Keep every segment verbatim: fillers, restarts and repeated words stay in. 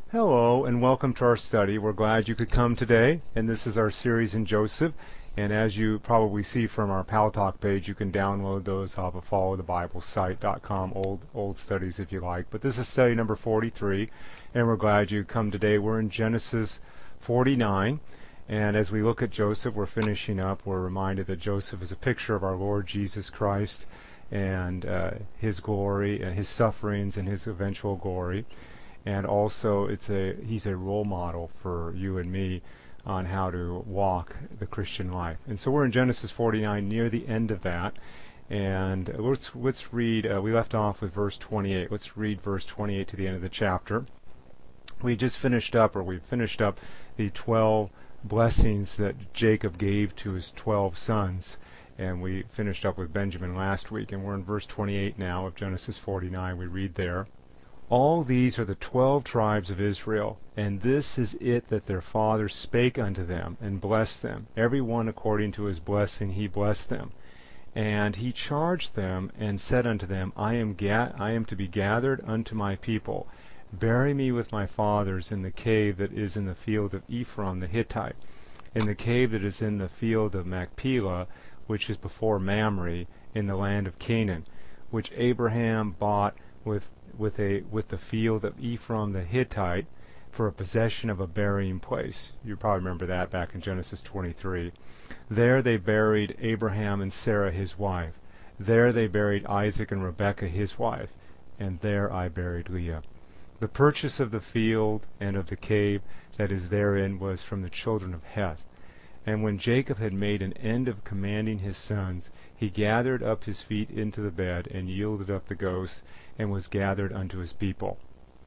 Hello and welcome to our study. We're glad you could come today, and this is our series in Joseph. And as you probably see from our Pal Talk page, you can download those off of follow the bible site dot com, old old studies if you like. But this is study number forty-three, and we're glad you come today. We're in Genesis forty-nine, and as we look at Joseph, we're finishing up. We're reminded that Joseph is a picture of our Lord Jesus Christ and uh, his glory and his sufferings and his eventual glory. And also, it's a he's a role model for you and me on how to walk the Christian life. And so we're in Genesis forty-nine, near the end of that. And let's let's read. Uh, we left off with verse twenty-eight. Let's read verse twenty-eight to the end of the chapter. We just finished up, or we finished up, the twelve blessings that Jacob gave to his twelve sons. And we finished up with Benjamin last week. And we're in verse twenty-eight now of Genesis forty-nine. We read there. All these are the twelve tribes of Israel, and this is it that their father spake unto them, and blessed them. Every one according to his blessing he blessed them. And he charged them, and said unto them, I am ga- I am to be gathered unto my people. Bury me with my fathers in the cave that is in the field of Ephron the Hittite, in the cave that is in the field of Machpelah, which is before Mamre, in the land of Canaan, which Abraham bought with with a with the field of Ephron the Hittite for a possession of a burying place. You probably remember that back in Genesis twenty-three. There they buried Abraham and Sarah his wife. There they buried Isaac and Rebekah his wife. And there I buried Leah. The purchase of the field and of the cave that is therein was from the children of Heth. And when Jacob had made an end of commanding his sons, he gathered up his feet into the bed, and yielded up the ghost, and was gathered unto his people.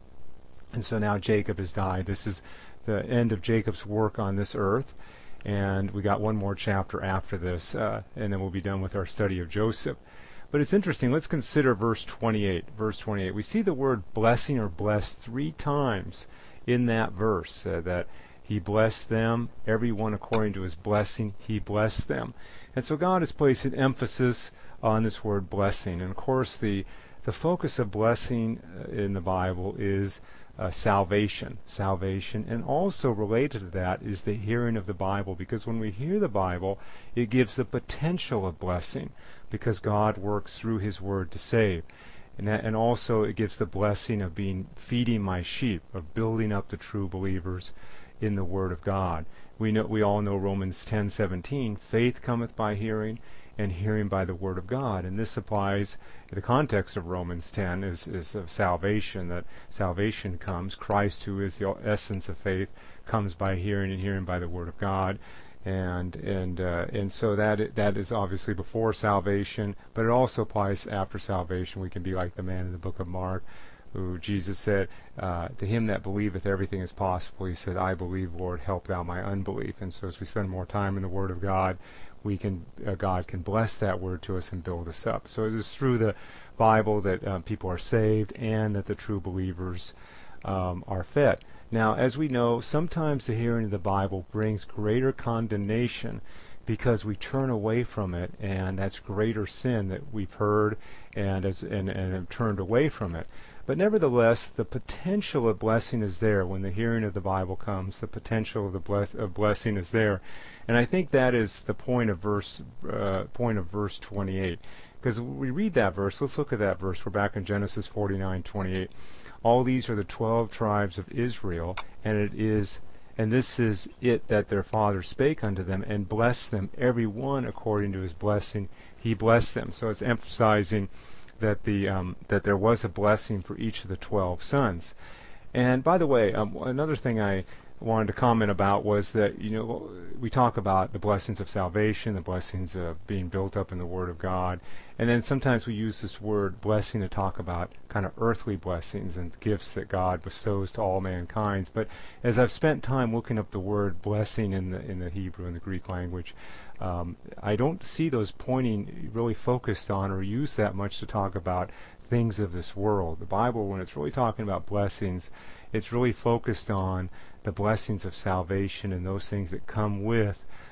And so now Jacob has died. This is the end of Jacob's work on this earth. And we got one more chapter after this, uh, and then we'll be done with our study of Joseph. But it's interesting. Let's consider verse twenty-eight. Verse twenty-eight. We see the word blessing or blessed three times in that verse, uh, that he blessed them, every one according to his blessing, he blessed them. And so God has placed an emphasis on this word blessing. And of course, the, the focus of blessing in the Bible is uh, salvation. Salvation. And also related to that is the hearing of the Bible. Because when we hear the Bible, it gives the potential of blessing. Because God works through his word to save. And, that, and also it gives the blessing of being feeding my sheep, of building up the true believers in the Word of God. We know we all know Romans ten seventeen. Faith cometh by hearing, and hearing by the Word of God. And this applies, the context of Romans ten is, is of salvation, that salvation comes. Christ, who is the essence of faith, comes by hearing, and hearing by the Word of God. And and uh, and so that that is obviously before salvation, but it also applies after salvation. We can be like the man in the book of Mark, who Jesus said, uh, to him that believeth everything is possible. He said, I believe, Lord, help thou my unbelief. And so as we spend more time in the Word of God, we can uh, God can bless that Word to us and build us up. So it is through the Bible that uh, people are saved and that the true believers um, are fed. Now, as we know, sometimes the hearing of the Bible brings greater condemnation because we turn away from it, and that's greater sin that we've heard and, as, and, and have turned away from it. But nevertheless, the potential of blessing is there. When the hearing of the Bible comes, the potential of the bless, of blessing is there. And I think that is the point of verse uh, point of verse twenty-eight. Because we read that verse, let's look at that verse. We're back in Genesis forty-nine twenty-eight. All these are the twelve tribes of Israel, and it is, and this is it that their father spake unto them, and blessed them, every one according to his blessing, he blessed them. So it's emphasizing that the um, that there was a blessing for each of the twelve sons. And by the way, um, another thing I wanted to comment about was that, you know, we talk about the blessings of salvation, the blessings of being built up in the Word of God, and then sometimes we use this word blessing to talk about kind of earthly blessings and gifts that God bestows to all mankind. But as I've spent time looking up the word blessing in the in the Hebrew and the Greek language, um, I don't see those pointing really focused on or used that much to talk about things of this world. The Bible, when it's really talking about blessings, it's really focused on the blessings of salvation and those things that come with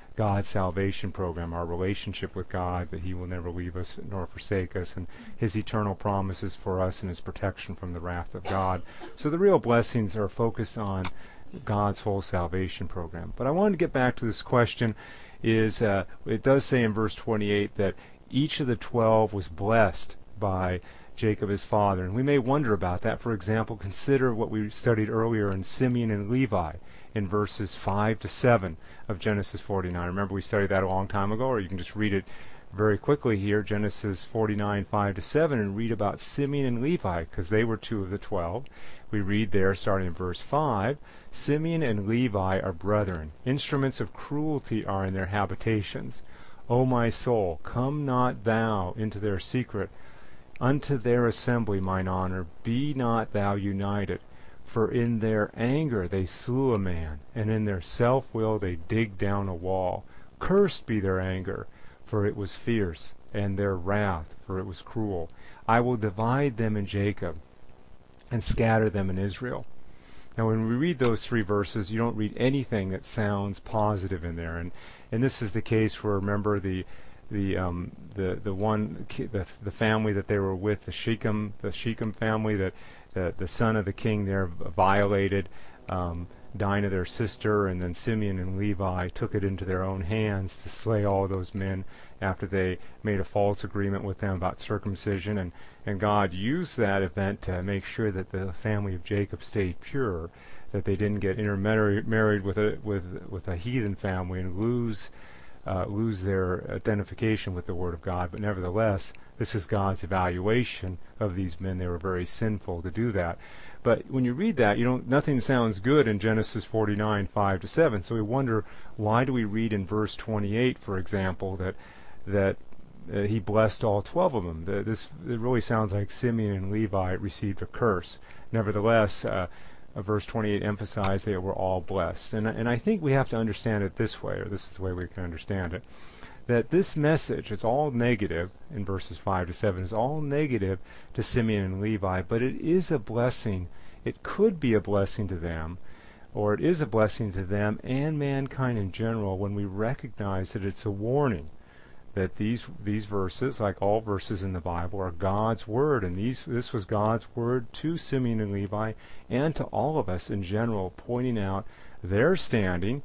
God's salvation program, our relationship with God, that he will never leave us nor forsake us, and his eternal promises for us and his protection from the wrath of God. So the real blessings are focused on God's whole salvation program. But I wanted to get back to this question, is uh, it does say in verse twenty-eight that each of the twelve was blessed by Jacob his father. And we may wonder about that. For example, consider what we studied earlier in Simeon and Levi in verses five to seven of Genesis forty-nine. Remember, we studied that a long time ago, or you can just read it very quickly here, Genesis forty-nine, five to seven, and read about Simeon and Levi, because they were two of the twelve. We read there, starting in verse five, Simeon and Levi are brethren. Instruments of cruelty are in their habitations. O my soul, come not thou into their secret. Unto their assembly, mine honor, be not thou united. For in their anger they slew a man, and in their self-will they digged down a wall. Cursed be their anger, for it was fierce, and their wrath, for it was cruel. I will divide them in Jacob, and scatter them in Israel. Now, when we read those three verses, you don't read anything that sounds positive in there, and and this is the case where, remember, the the um the the one the the family that they were with, the Shechem the Shechem family, that the the son of the king there violated um, Dinah, their sister, and then Simeon and Levi took it into their own hands to slay all those men after they made a false agreement with them about circumcision, and and God used that event to make sure that the family of Jacob stayed pure, that they didn't get intermarried with a with with a heathen family and lose uh, lose their identification with the Word of God. But nevertheless, this is God's evaluation of these men. They were very sinful to do that. But when you read that, you don't nothing sounds good in Genesis forty-nine, five to seven. So we wonder, why do we read in verse twenty-eight, for example, that that uh, he blessed all twelve of them? The, this it really sounds like Simeon and Levi received a curse. Nevertheless, uh, uh, verse twenty-eight emphasized they were all blessed. And and I think we have to understand it this way, or this is the way we can understand it, that this message is all negative in verses five to seven, is all negative to Simeon and Levi, but it is a blessing. It could be a blessing to them, or it is a blessing to them and mankind in general, when we recognize that it's a warning, that these these verses, like all verses in the Bible, are God's word, and these this was God's word to Simeon and Levi and to all of us in general, pointing out their standing,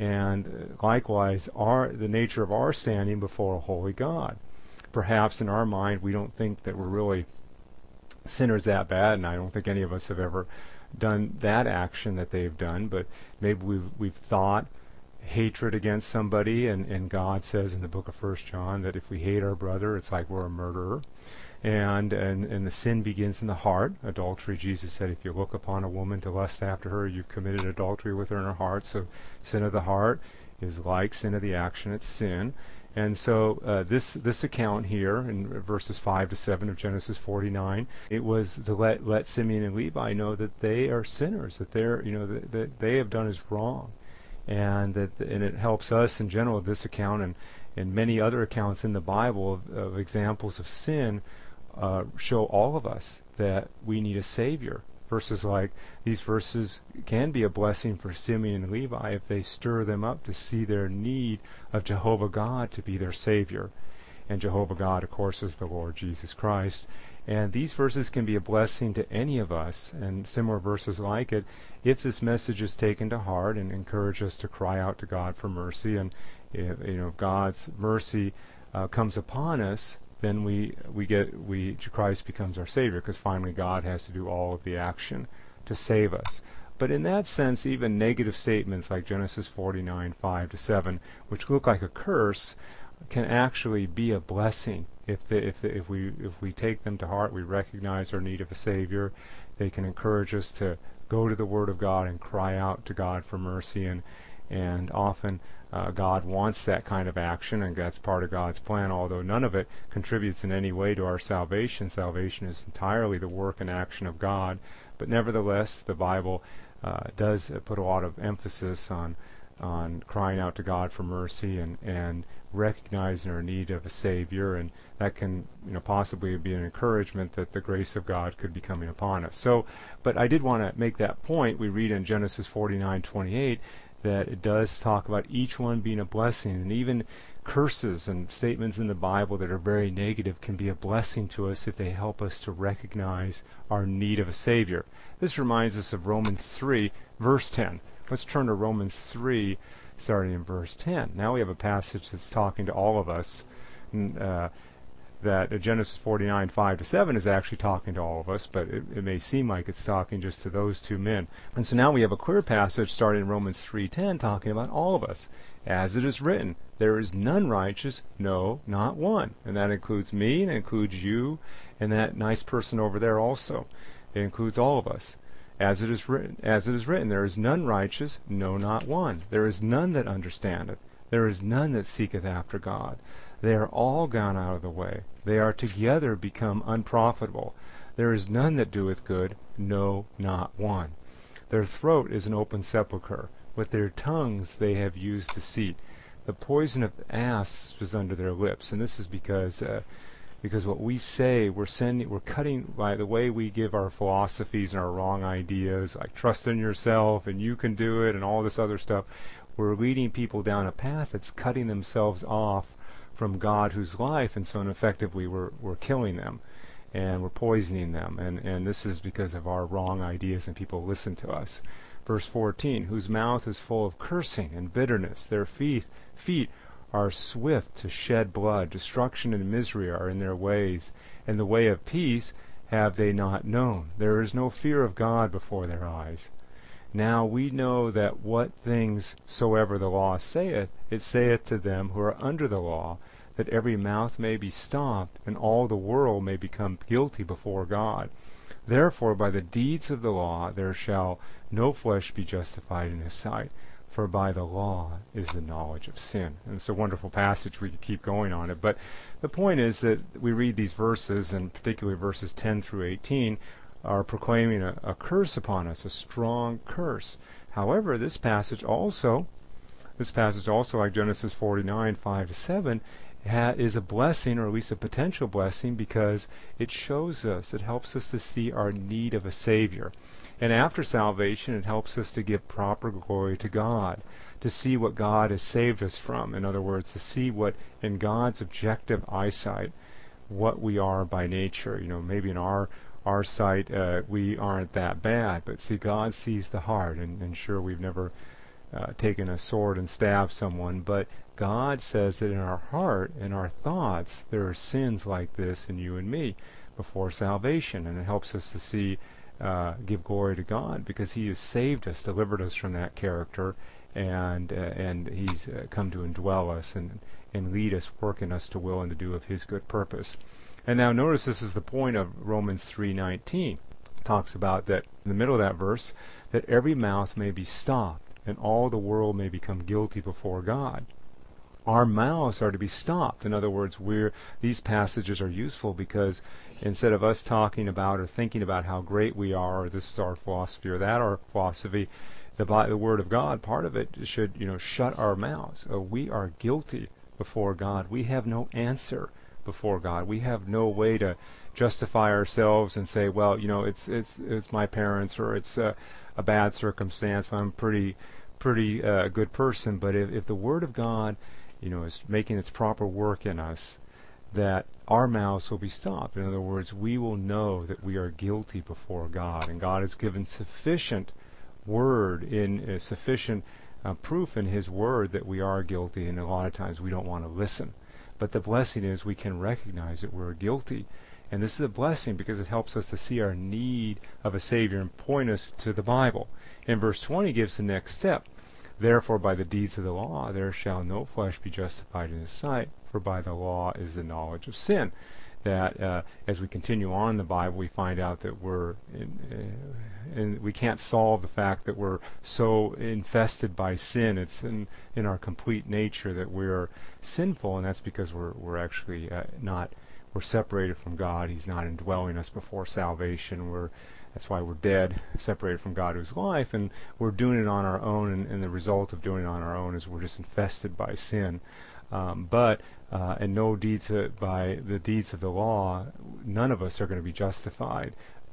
and likewise our the nature of our standing before a holy God. Perhaps in our mind we don't think that we're really sinners that bad, and I don't think any of us have ever done that action that they've done, but maybe we've, we've thought hatred against somebody, and, and God says in the book of First John that if we hate our brother, it's like we're a murderer. And, and and the sin begins in the heart. Adultery, Jesus said, if you look upon a woman to lust after her, you've committed adultery with her in her heart. So sin of the heart is like sin of the action, it's sin. And so uh, this this account here in verses five to seven of Genesis forty-nine, it was to let let Simeon and Levi know that they are sinners, that they're you know that, that they have done is wrong, and that and it helps us in general. This account and and many other accounts in the Bible of, of examples of sin uh, show all of us that we need a Savior. Verses like these verses can be a blessing for Simeon and Levi if they stir them up to see their need of Jehovah God to be their Savior. And Jehovah God, of course, is the Lord Jesus Christ. And these verses can be a blessing to any of us, and similar verses like it, if this message is taken to heart and encourage us to cry out to God for mercy. And if, you know, if God's mercy uh, comes upon us, then we we get we Christ becomes our Savior, because finally God has to do all of the action to save us. But in that sense, even negative statements like Genesis forty-nine, five to seven, which look like a curse, can actually be a blessing if the, if the, if we if we take them to heart. We recognize our need of a Savior. They can encourage us to go to the Word of God and cry out to God for mercy, and and often uh, God wants that kind of action, and that's part of God's plan, although none of it contributes in any way to our salvation. Salvation is entirely the work and action of God, but nevertheless the Bible uh, does put a lot of emphasis on on crying out to God for mercy and, and recognizing our need of a Savior, and that can you know possibly be an encouragement that the grace of God could be coming upon us. So, but I did want to make that point. We read in Genesis forty-nine twenty-eight that it does talk about each one being a blessing, and even curses and statements in the Bible that are very negative can be a blessing to us if they help us to recognize our need of a Savior. This reminds us of Romans three, verse ten. Let's turn to Romans three, starting in verse ten. Now we have a passage that's talking to all of us, and, uh, that Genesis forty-nine, five to seven is actually talking to all of us, but it, it may seem like it's talking just to those two men. And so now we have a clear passage starting in Romans three ten talking about all of us. As it is written, there is none righteous, no, not one. And that includes me, and it includes you, and that nice person over there also. It includes all of us. As it is written, as it is written, there is none righteous, no, not one. There is none that understandeth. There is none that seeketh after God. They are all gone out of the way. They are together become unprofitable. There is none that doeth good, no, not one. Their throat is an open sepulchre. With their tongues they have used deceit. The poison of asps is under their lips. And this is because uh, because what we say, we're sending, we're cutting by the way we give our philosophies and our wrong ideas, like trust in yourself and you can do it and all this other stuff. We're leading people down a path that's cutting themselves off from God whose life, and so effectively we're we're killing them and we're poisoning them, and, and this is because of our wrong ideas and people listen to us. Verse fourteen, whose mouth is full of cursing and bitterness, their feet feet are swift to shed blood, destruction and misery are in their ways, and the way of peace have they not known. There is no fear of God before their eyes. Now we know that what things soever the law saith, it saith to them who are under the law, that every mouth may be stopped, and all the world may become guilty before God. Therefore by the deeds of the law there shall no flesh be justified in his sight, for by the law is the knowledge of sin. And it's a wonderful passage. We could keep going on it, but the point is that we read these verses, and particularly verses ten through eighteen, are proclaiming a, a curse upon us, a strong curse. However, this passage also, this passage also, like Genesis forty-nine, five to seven, ha- is a blessing, or at least a potential blessing, because it shows us, it helps us to see our need of a Savior. And after salvation, it helps us to give proper glory to God, to see what God has saved us from. In other words, to see what, in God's objective eyesight, what we are by nature. You know, maybe in our our sight, uh, we aren't that bad, but see, God sees the heart, and, and sure, we've never uh, taken a sword and stabbed someone, but God says that in our heart, in our thoughts, there are sins like this in you and me before salvation, and it helps us to see, uh, give glory to God, because He has saved us, delivered us from that character, and uh, and He's uh, come to indwell us and, and lead us, work in us to will and to do of His good purpose. And now notice this is the point of Romans three nineteen. It talks about that in the middle of that verse, that every mouth may be stopped and all the world may become guilty before God. Our mouths are to be stopped. In other words, we're, these passages are useful because instead of us talking about or thinking about how great we are, or this is our philosophy or that our philosophy, the, the Word of God, part of it should, you know, shut our mouths. Uh, we are guilty before God. We have no answer before God. We have no way to justify ourselves and say, well, you know, it's it's it's my parents, or it's a, a bad circumstance. I'm pretty pretty uh, good person. But if, if the Word of God, you know, is making its proper work in us, that our mouths will be stopped. In other words, we will know that we are guilty before God, and God has given sufficient word in uh, sufficient uh, proof in His Word that we are guilty, and a lot of times we don't want to listen. But the blessing is we can recognize that we're guilty. And this is a blessing because it helps us to see our need of a Savior and point us to the Bible. And verse twenty gives the next step. Therefore by the deeds of the law there shall no flesh be justified in His sight, for by the law is the knowledge of sin. That uh, as we continue on in the Bible, we find out that we're in, uh, and we can't solve the fact that we're so infested by sin. It's in, in our complete nature that we're sinful, and that's because we're we're actually uh, not we're separated from God. He's not indwelling us before salvation. We're that's why we're dead, separated from God who's life, and we're doing it on our own. And, and the result of doing it on our own is we're just infested by sin. Um, but uh, and no deeds uh, by the deeds of the law, none of us are going to be justified.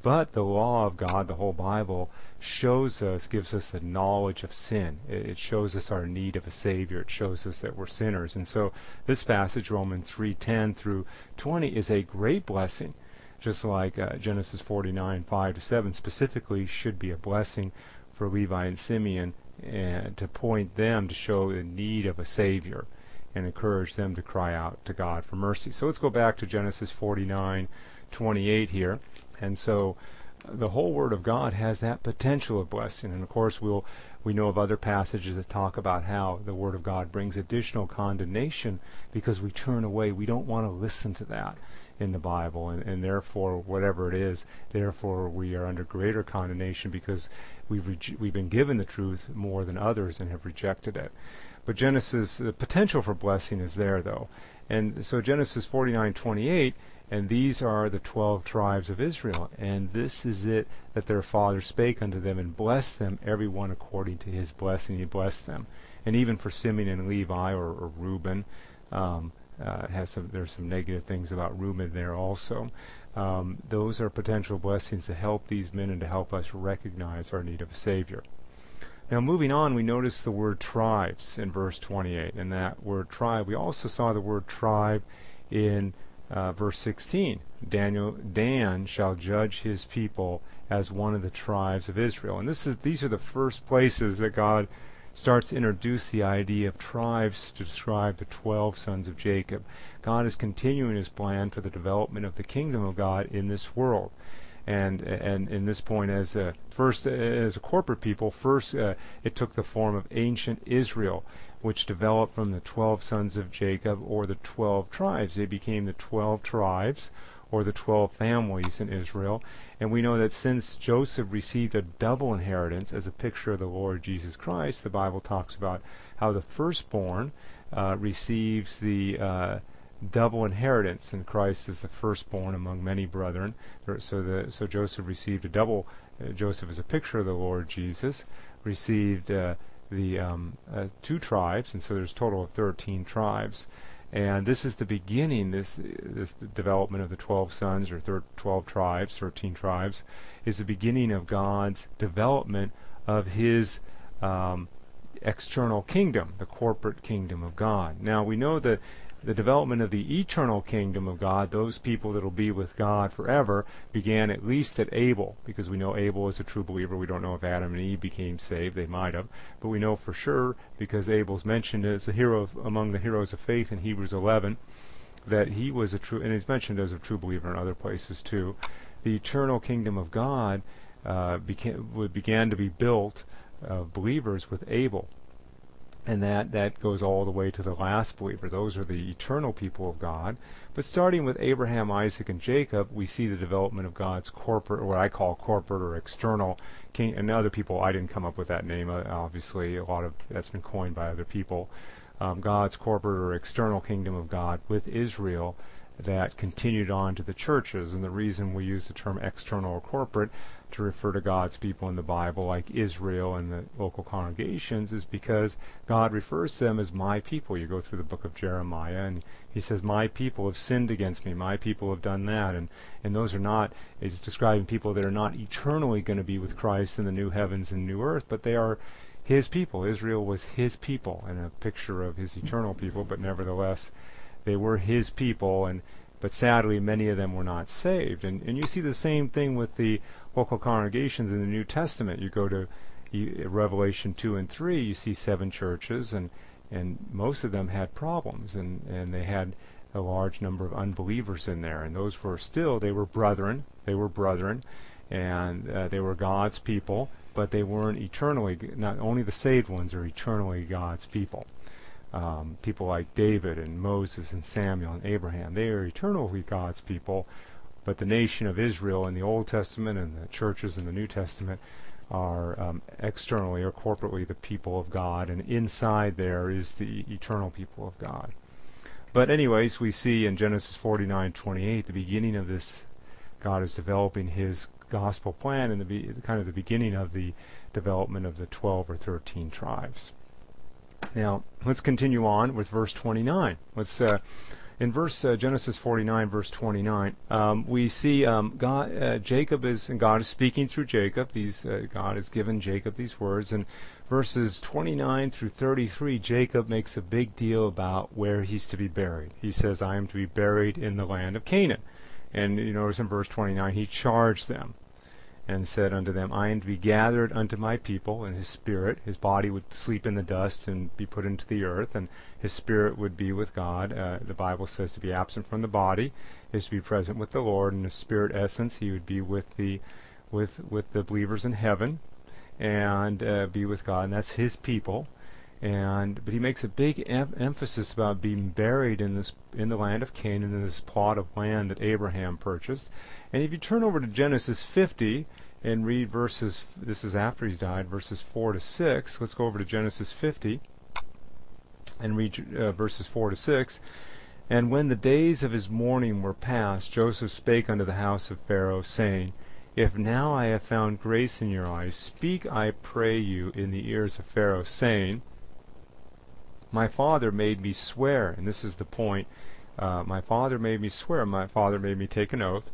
But the law of God, the whole Bible, shows us, gives us the knowledge of sin. It, it shows us our need of a Savior. It shows us that we're sinners. And so this passage, Romans three ten through twenty, is a great blessing, just like uh, Genesis forty-nine five to seven specifically should be a blessing for Levi and Simeon, and to point them to show the need of a Savior and encourage them to cry out to God for mercy. So let's go back to Genesis forty-nine twenty-eight here. And so uh, the whole Word of God has that potential of blessing. And of course we'll we know of other passages that talk about how the Word of God brings additional condemnation because we turn away. We don't want to listen to that in the Bible, and, and therefore, whatever it is, therefore we are under greater condemnation because we've re- we've been given the truth more than others and have rejected it. But Genesis, the potential for blessing is there, though. And so Genesis forty-nine twenty-eight, and these are the twelve tribes of Israel, and this is it that their father spake unto them, and blessed them, every one according to his blessing he blessed them. And even for Simeon and Levi, or, or Reuben, um, Uh, has some, there's some negative things about Reuben there also. Um, those are potential blessings to help these men and to help us recognize our need of a Savior. Now moving on, we notice the word tribes in verse twenty-eight, and that word tribe, we also saw the word tribe in uh, verse sixteen. Daniel, Dan shall judge his people as one of the tribes of Israel. And this is these are the first places that God starts to introduce the idea of tribes to describe the twelve sons of Jacob. God is continuing his plan for the development of the kingdom of God in this world. And and in this point, as a, first as a corporate people, first uh, it took the form of ancient Israel, which developed from the twelve sons of Jacob, or the twelve tribes. They became the twelve tribes, or the twelve families in Israel. And we know that since Joseph received a double inheritance as a picture of the Lord Jesus Christ, the Bible talks about how the firstborn uh, receives the uh, double inheritance, and Christ is the firstborn among many brethren. So the so Joseph received a double. Uh, Joseph is a picture of the Lord Jesus, received uh, the um, uh, two tribes, and so there's a total of thirteen tribes. And this is the beginning, this this development of the twelve sons, or thir- twelve tribes, thirteen tribes, is the beginning of God's development of his um, external kingdom, the corporate kingdom of God. Now, we know that the development of the eternal kingdom of God, those people that will be with God forever, began at least at Abel, because we know Abel is a true believer. We don't know if Adam and Eve became saved. They might have. But we know for sure, because Abel's mentioned as a hero of, among the heroes of faith in Hebrews eleven, that he was a true, and he's mentioned as a true believer in other places too. The eternal kingdom of God uh, began, began to be built of believers with Abel. And that, that goes all the way to the last believer. Those are the eternal people of God. But starting with Abraham, Isaac, and Jacob, we see the development of God's corporate, or what I call corporate or external king. And other people, I didn't come up with that name, uh, obviously. A lot of that's been coined by other people. Um, God's corporate or external kingdom of God with Israel that continued on to the churches. And the reason we use the term external or corporate to refer to God's people in the Bible, like Israel and the local congregations, is because God refers to them as my people. You go through the book of Jeremiah, and he says, my people have sinned against me. My people have done that. And, and those are not, it's describing people that are not eternally going to be with Christ in the new heavens and new earth, but they are his people. Israel was his people, and a picture of his eternal people, but nevertheless, they were his people, and but sadly, many of them were not saved. And, and you see the same thing with the local congregations in the New Testament. You go to you, Revelation two and three, you see seven churches, and, and most of them had problems, and, and they had a large number of unbelievers in there. And those were still, they were brethren, they were brethren, and uh, they were God's people, but they weren't eternally, not only the saved ones are eternally God's people. Um, people like David and Moses and Samuel and Abraham, they are eternally God's people, but the nation of Israel in the Old Testament and the churches in the New Testament are um, externally or corporately the people of God, and inside there is the eternal people of God. But anyways, we see in Genesis forty-nine twenty-eight, the beginning of this, God is developing his gospel plan, and the be- kind of the beginning of the development of the twelve or thirteen tribes. Now, let's continue on with verse twenty-nine. Let's uh, in verse uh, Genesis forty-nine, verse twenty-nine, um, we see um, God, uh, Jacob is, and God is speaking through Jacob. These uh, God has given Jacob these words, and verses twenty-nine through thirty-three, Jacob makes a big deal about where he's to be buried. He says, "I am to be buried in the land of Canaan," and you notice in verse twenty-nine, he charged them and said unto them, "I am to be gathered unto my people," and his spirit, his body would sleep in the dust and be put into the earth, and his spirit would be with God. Uh, the Bible says to be absent from the body is to be present with the Lord. In the spirit essence, he would be with the with with the believers in heaven and uh, be with God, and that's his people. And but he makes a big em- emphasis about being buried in this in the land of Canaan, in this plot of land that Abraham purchased. And if you turn over to Genesis fifty and read verses, this is after he's died, verses four to six. Let's go over to Genesis fifty and read uh, verses four to six. "And when the days of his mourning were past, Joseph spake unto the house of Pharaoh, saying, If now I have found grace in your eyes, speak, I pray you, in the ears of Pharaoh, saying, My father made me swear," and this is the point, uh, my father made me swear, my father made me take an oath,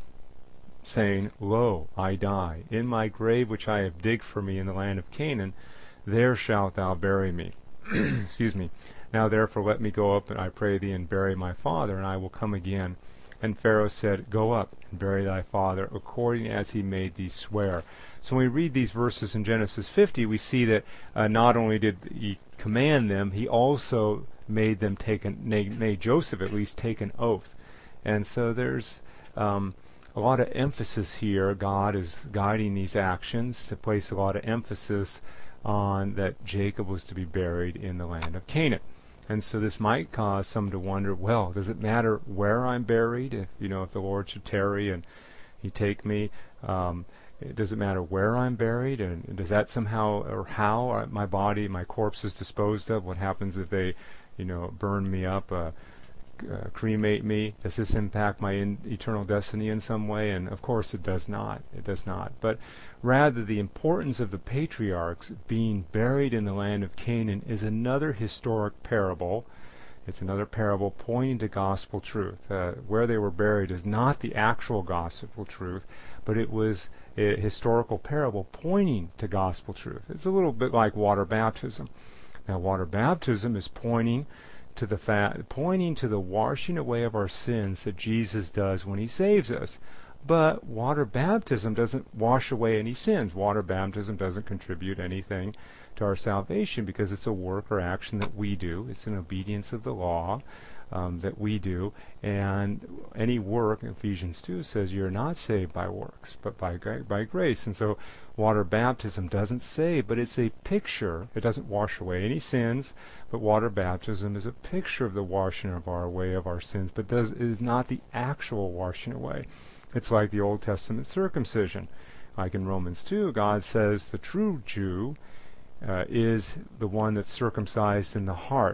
saying, Lo, I die. In my grave which I have digged for me in the land of Canaan, there shalt thou bury me. Excuse me. Now therefore let me go up, and I pray thee, and bury my father, and I will come again. And Pharaoh said, Go up, and bury thy father, according as he made thee swear. So when we read these verses in Genesis fifty, we see that uh, not only did he command them, he also made them take an, made Joseph at least take an oath. And so there's um, a lot of emphasis here. God is guiding these actions to place a lot of emphasis on that Jacob was to be buried in the land of Canaan. And so this might cause some to wonder, well, does it matter where I'm buried? If you know, if the Lord should tarry and he take me, um, does it matter where I'm buried? And does that somehow, or how my body, my corpse is disposed of? What happens if they, you know, burn me up, uh, uh, cremate me? Does this impact my in, eternal destiny in some way? And of course it does not. It does not. But rather, the importance of the patriarchs being buried in the land of Canaan is another historic parable. It's another parable pointing to gospel truth. Uh, where they were buried is not the actual gospel truth, but it was a historical parable pointing to gospel truth. It's a little bit like water baptism. Now, water baptism is pointing to the fact, pointing to the washing away of our sins that Jesus does when he saves us. But water baptism doesn't wash away any sins. Water baptism doesn't contribute anything to our salvation because it's a work or action that we do. It's an obedience of the law um, that we do. And any work, Ephesians two says, you're not saved by works, but by, by grace. And so water baptism doesn't save, but it's a picture. It doesn't wash away any sins, but water baptism is a picture of the washing of our away of our sins, but does is not the actual washing away. It's like the Old Testament circumcision. Like in Romans two, God says the true Jew uh, is the one that's circumcised in the heart,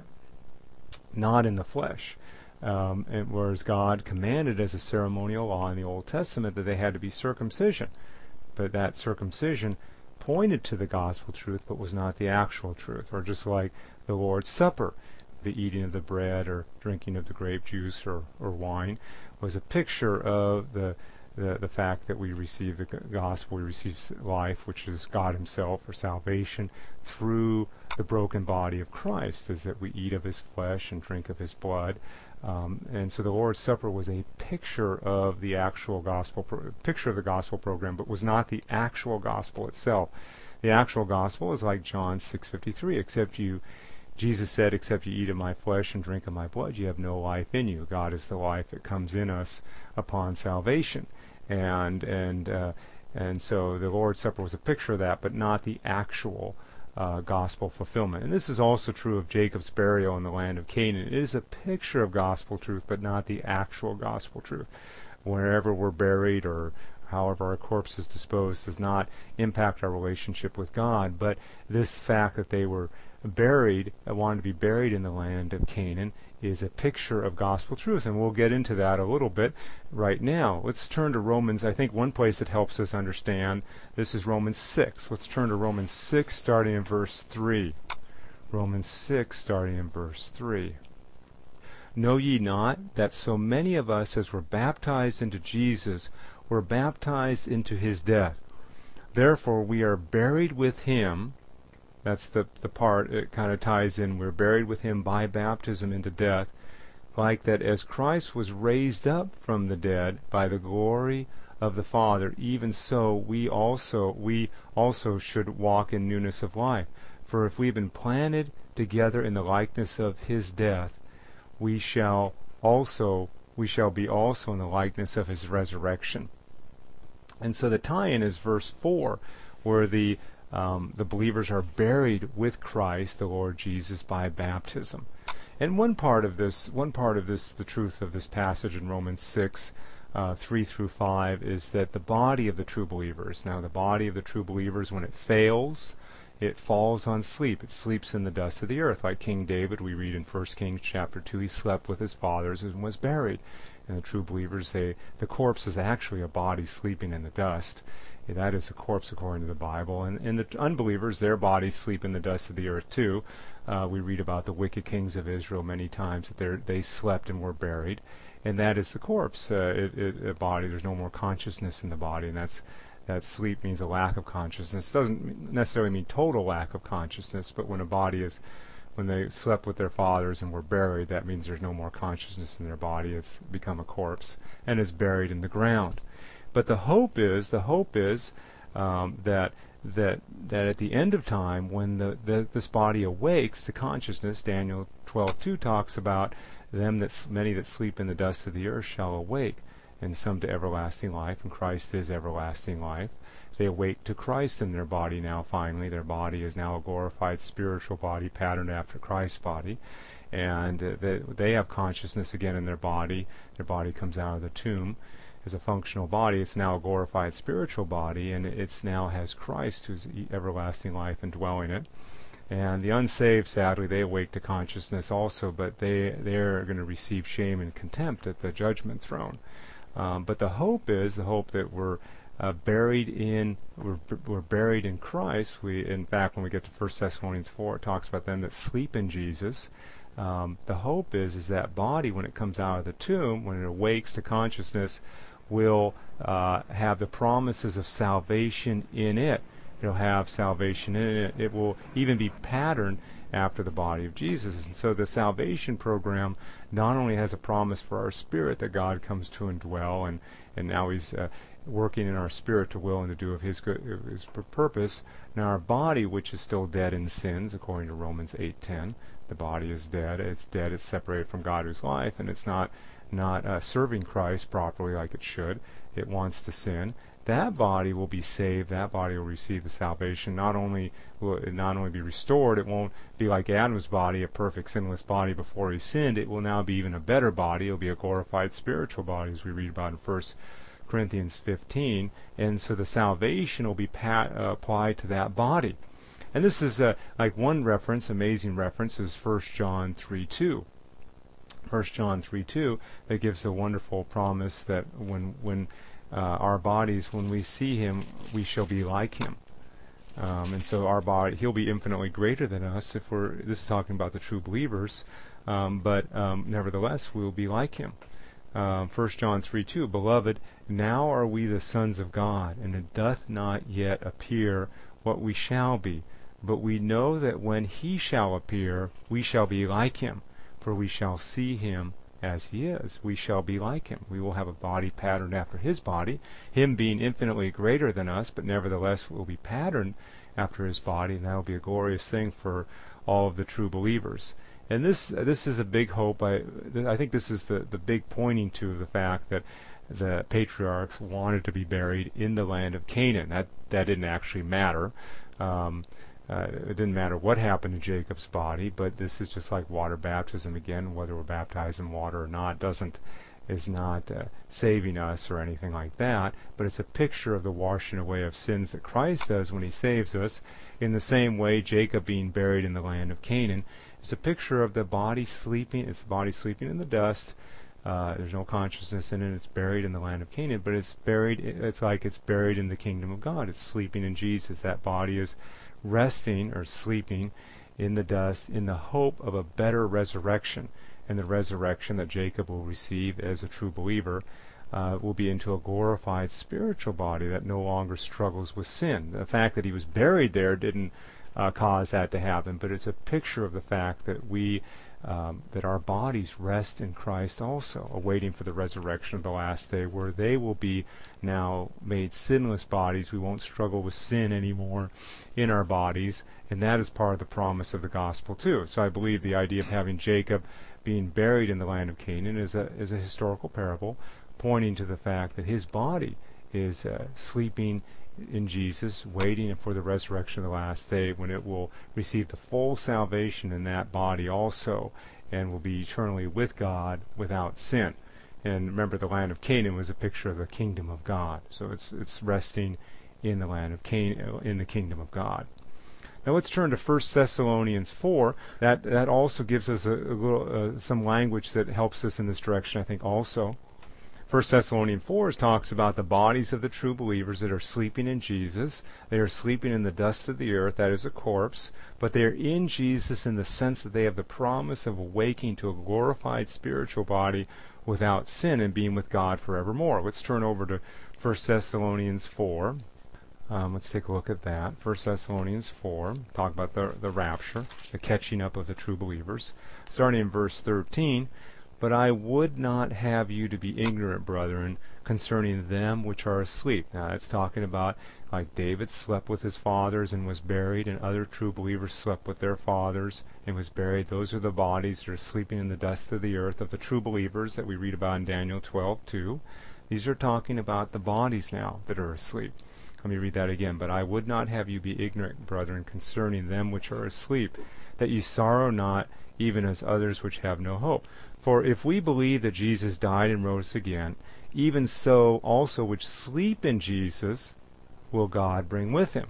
not in the flesh. Um, and whereas God commanded as a ceremonial law in the Old Testament that they had to be circumcision. But that circumcision pointed to the gospel truth, but was not the actual truth. Or just like the Lord's Supper, the eating of the bread or drinking of the grape juice or, or wine was a picture of the, the the fact that we receive the gospel, we receive life, which is God himself, or salvation, through the broken body of Christ, is that we eat of his flesh and drink of his blood. Um, and so the Lord's Supper was a picture of the actual gospel, pro- picture of the gospel program, but was not the actual gospel itself. The actual gospel is like John six fifty-three, except you Jesus said, except you eat of my flesh and drink of my blood, you have no life in you. God is the life that comes in us upon salvation. And and uh, and so the Lord's Supper was a picture of that, but not the actual uh, gospel fulfillment. And this is also true of Jacob's burial in the land of Canaan. It is a picture of gospel truth, but not the actual gospel truth. Wherever we're buried or however our corpse is disposed does not impact our relationship with God, but this fact that they were buried, wanted to be buried in the land of Canaan, is a picture of gospel truth, and we'll get into that a little bit right now. Let's turn to Romans. I think one place that helps us understand this is Romans six. Let's turn to Romans six, starting in verse three. Romans six, starting in verse three. Know ye not that so many of us as were baptized into Jesus were baptized into his death? Therefore we are buried with him. That's the, the part it kind of ties in. We're buried with him by baptism into death, like that as Christ was raised up from the dead by the glory of the Father, even so we also we also should walk in newness of life. For if we have been planted together in the likeness of his death, we shall also we shall be also in the likeness of his resurrection. And so the tie-in is verse four, where the um, the believers are buried with Christ, the Lord Jesus, by baptism. And one part of this, one part of this, the truth of this passage in Romans six, uh, three through five, is that the body of the true believers. Now, the body of the true believers, when it fails, it falls on sleep. It sleeps in the dust of the earth. Like King David, we read in First Kings chapter two, he slept with his fathers and was buried. And the true believers say the corpse is actually a body sleeping in the dust. Yeah, that is a corpse according to the Bible. And, and the unbelievers, their bodies sleep in the dust of the earth too. Uh, we read about the wicked kings of Israel many times, that they slept and were buried. And that is the corpse, uh, it, it, a body. There's no more consciousness in the body, and that's that sleep means a lack of consciousness. It doesn't necessarily mean total lack of consciousness, but when a body is, when they slept with their fathers and were buried, that means there's no more consciousness in their body. It's become a corpse and is buried in the ground. But the hope is, the hope is um, that that that at the end of time, when the, the this body awakes to consciousness, Daniel twelve two talks about them that many that sleep in the dust of the earth shall awake, and some to everlasting life, and Christ is everlasting life. They awake to Christ in their body now, finally. Their body is now a glorified spiritual body patterned after Christ's body. And uh, they, they have consciousness again in their body. Their body comes out of the tomb as a functional body. It's now a glorified spiritual body, and it's now has Christ, who's everlasting life, indwelling it. And the unsaved, sadly, they awake to consciousness also, but they, they're going to receive shame and contempt at the judgment throne. Um, but the hope is the hope that we're uh, buried in we're, we're buried in Christ. We, in fact, when we get to First Thessalonians four, it talks about them that sleep in Jesus. Um, the hope is is that body, when it comes out of the tomb, when it awakes to consciousness, will uh, have the promises of salvation in it. It'll have salvation in it. It will even be patterned after the body of Jesus. And so the salvation program not only has a promise for our spirit that God comes to indwell, and, and now he's uh, working in our spirit to will and to do of his good, of his purpose. Now our body, which is still dead in sins, according to Romans eight ten, the body is dead. It's dead. It's separated from God who's life, and it's not not uh, serving Christ properly like it should. It wants to sin. That body will be saved. That body will receive the salvation. Not only will it not only be restored, it won't be like Adam's body, a perfect sinless body before he sinned. It will now be even a better body. It will be a glorified spiritual body, as we read about in First Corinthians fifteen. And so the salvation will be pat, uh, applied to that body. And this is uh, like one reference, amazing reference, is First John three two. First John three two, that gives the wonderful promise that when when Uh, our bodies, when we see him, we shall be like him. Um, and so our body, he'll be infinitely greater than us if we're, this is talking about the true believers, um, but um, nevertheless, we'll be like him. Um, First John three two, Beloved, now are we the sons of God, and it doth not yet appear what we shall be. But we know that when he shall appear, we shall be like him, for we shall see him as he is. We shall be like him. We will have a body patterned after his body, him being infinitely greater than us, but nevertheless will be patterned after his body, and that will be a glorious thing for all of the true believers. And this this is a big hope. I I think this is the, the big pointing to the fact that the patriarchs wanted to be buried in the land of Canaan. That, that didn't actually matter. Um, Uh, it didn't matter what happened to Jacob's body, but this is just like water baptism again. Whether we're baptized in water or not doesn't is not uh, saving us or anything like that, but it's a picture of the washing away of sins that Christ does when he saves us. In the same way, Jacob being buried in the land of Canaan is a picture of the body sleeping. It's the body sleeping in the dust. Uh, there's no consciousness in it. It's buried in the land of Canaan, but it's buried. It's like it's buried in the kingdom of God. It's sleeping in Jesus. That body is resting or sleeping in the dust in the hope of a better resurrection. And the resurrection that Jacob will receive as a true believer uh, will be into a glorified spiritual body that no longer struggles with sin. The fact that he was buried there didn't uh, cause that to happen, but it's a picture of the fact that we Um, that our bodies rest in Christ also, awaiting for the resurrection of the last day, where they will be now made sinless bodies. We won't struggle with sin anymore in our bodies, and that is part of the promise of the gospel too. So I believe the idea of having Jacob being buried in the land of Canaan is a, is a historical parable, pointing to the fact that his body is uh, sleeping in Jesus, waiting for the resurrection of the last day, when it will receive the full salvation in that body also, and will be eternally with God without sin. And remember, the land of Canaan was a picture of the kingdom of God, so it's it's resting in the land of Canaan, in the kingdom of God. Now let's turn to First Thessalonians four. That that also gives us a, a little uh, some language that helps us in this direction, I think, also. First Thessalonians four talks about the bodies of the true believers that are sleeping in Jesus. They are sleeping in the dust of the earth, that is a corpse, but they are in Jesus in the sense that they have the promise of awaking to a glorified spiritual body without sin and being with God forevermore. Let's turn over to First Thessalonians four. Um, let's take a look at that. First Thessalonians four, talk about the, the rapture, the catching up of the true believers. Starting in verse thirteen, "But I would not have you to be ignorant, brethren, concerning them which are asleep." Now it's talking about, like David slept with his fathers and was buried, and other true believers slept with their fathers and was buried. Those are the bodies that are sleeping in the dust of the earth of the true believers that we read about in Daniel twelve two. These are talking about the bodies now that are asleep. Let me read that again. "But I would not have you be ignorant, brethren, concerning them which are asleep, that ye sorrow not, even as others which have no hope. For if we believe that Jesus died and rose again, even so also which sleep in Jesus will God bring with him.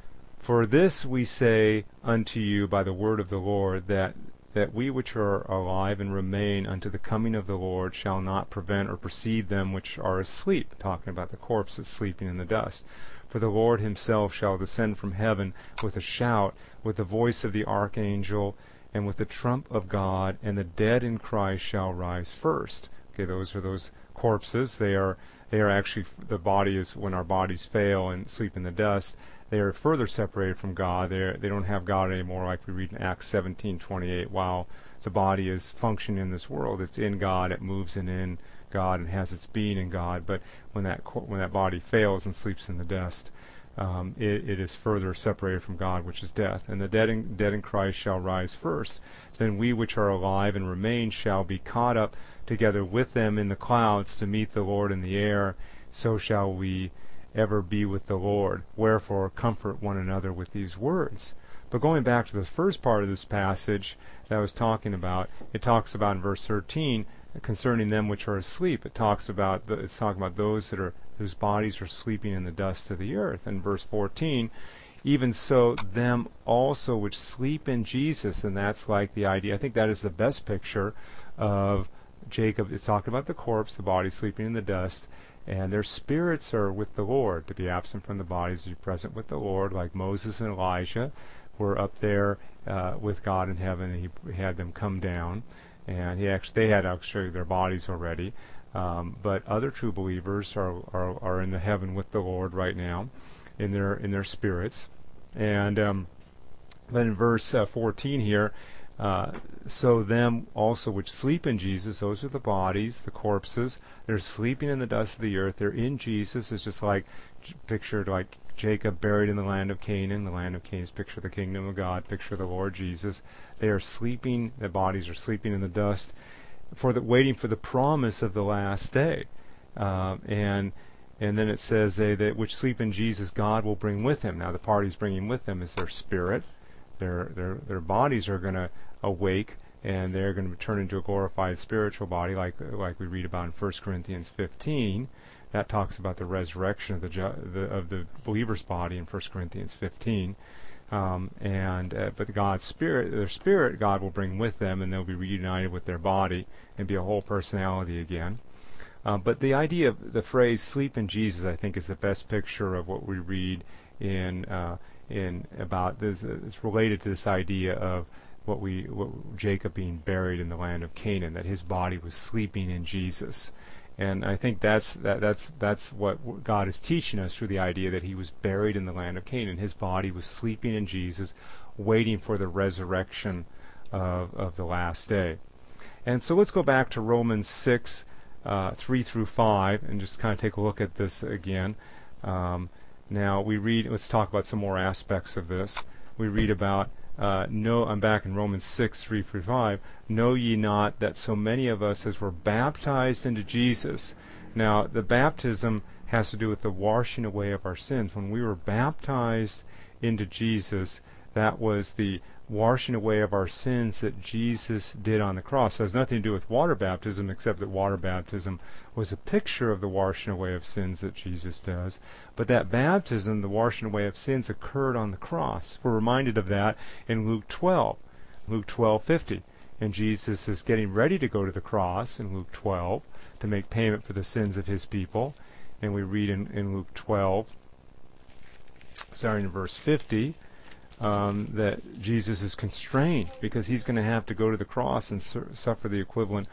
For this we say unto you by the word of the Lord, that that we which are alive and remain unto the coming of the Lord shall not prevent or precede them which are asleep," talking about the corpse that's sleeping in the dust. "For the Lord himself shall descend from heaven with a shout, with the voice of the archangel, and with the trump of God, and the dead in Christ shall rise first." Okay, those are those corpses. They are they are actually, the body is, when our bodies fail and sleep in the dust, they are further separated from God. They they don't have God anymore, like we read in Acts seventeen twenty-eight. While the body is functioning in this world, it's in God, it moves and in God, and has its being in God. But when that when that body fails and sleeps in the dust, Um, it, it is further separated from God, which is death. "And the dead in, dead in Christ shall rise first. Then we which are alive and remain shall be caught up together with them in the clouds to meet the Lord in the air. So shall we ever be with the Lord. Wherefore comfort one another with these words." But going back to the first part of this passage that I was talking about, it talks about in verse thirteen, concerning them which are asleep. It talks about the, it's talking about those that are whose bodies are sleeping in the dust of the earth. And verse fourteen, "Even so them also which sleep in Jesus," and that's like the idea. I think that is the best picture of Jacob. It's talking about the corpse, the body sleeping in the dust, and their spirits are with the Lord. To be absent from the bodies, to be present with the Lord, like Moses and Elijah were up there uh, with God in heaven, and he had them come down. And he actually, they had actually their bodies already, um, but other true believers are, are are in the heaven with the Lord right now, in their in their spirits. And um, then in verse uh, fourteen here, uh, "So them also which sleep in Jesus," those are the bodies, the corpses. They're sleeping in the dust of the earth. They're in Jesus. It's just like pictured like Jacob buried in the land of Canaan. The land of Canaan is picture the kingdom of God, picture the Lord Jesus. They are sleeping, their bodies are sleeping in the dust, for the, waiting for the promise of the last day. Uh, and and then it says, they that which sleep in Jesus, God will bring with him. Now the part he's bringing with them is their spirit. Their, their, their bodies are going to awake, and they're going to turn into a glorified spiritual body, like like we read about in First Corinthians fifteen. That talks about the resurrection of the, ju- the of the believer's body in First Corinthians fifteen. Um, and uh, but God's spirit, their spirit, God will bring with them, and they'll be reunited with their body and be a whole personality again. Um, but the idea of the phrase "sleep in Jesus," I think, is the best picture of what we read in uh, in about this. It's related to this idea of what we what Jacob being buried in the land of Canaan, that his body was sleeping in Jesus. And I think that's that, that's that's what God is teaching us through the idea that he was buried in the land of Canaan. His body was sleeping in Jesus, waiting for the resurrection of, of the last day. And so let's go back to Romans six, uh, three through five, and just kind of take a look at this again. Um, now we read. Let's talk about some more aspects of this. We read about. Uh, no, I'm back in Romans six, three through five. Know ye not that so many of us as were baptized into Jesus? Now, the baptism has to do with the washing away of our sins. When we were baptized into Jesus, that was the washing away of our sins that Jesus did on the cross. It has nothing to do with water baptism, except that water baptism was a picture of the washing away of sins that Jesus does. But that baptism, the washing away of sins, occurred on the cross. We're reminded of that in Luke twelve, Luke twelve fifty. And Jesus is getting ready to go to the cross in Luke twelve to make payment for the sins of his people. And we read in, in Luke twelve, starting in verse fifty, Um, that Jesus is constrained because he's going to have to go to the cross and su- suffer the equivalent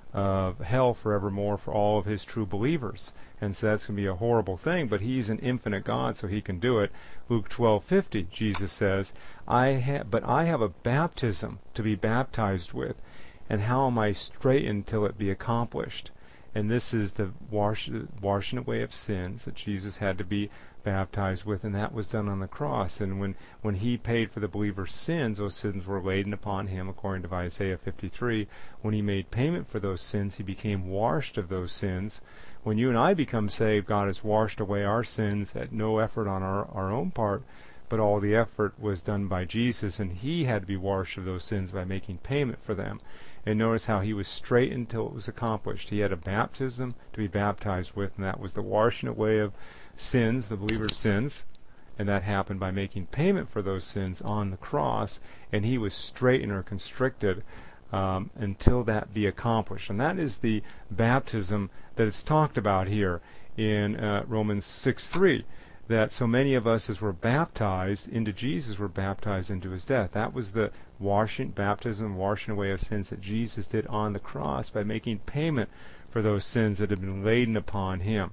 of hell forevermore for all of his true believers. And so that's going to be a horrible thing, but he's an infinite God, so he can do it. Luke twelve fifty, Jesus says, I ha- but I have a baptism to be baptized with, and how am I straitened till it be accomplished? And this is the wash, washing away of sins that Jesus had to be baptized with, and that was done on the cross. And when, when he paid for the believer's sins, those sins were laden upon him, according to Isaiah fifty-three. When he made payment for those sins, he became washed of those sins. When you and I become saved, God has washed away our sins at no effort on our, our own part, but all the effort was done by Jesus, and he had to be washed of those sins by making payment for them. And notice how he was straightened until it was accomplished. He had a baptism to be baptized with, and that was the washing away of sins, the believer's sins, and that happened by making payment for those sins on the cross, and he was straightened or constricted um, until that be accomplished. And that is the baptism that is talked about here in uh, Romans six three, that so many of us as were baptized into Jesus were baptized into his death. That was the washing, baptism, washing away of sins that Jesus did on the cross by making payment for those sins that had been laden upon him.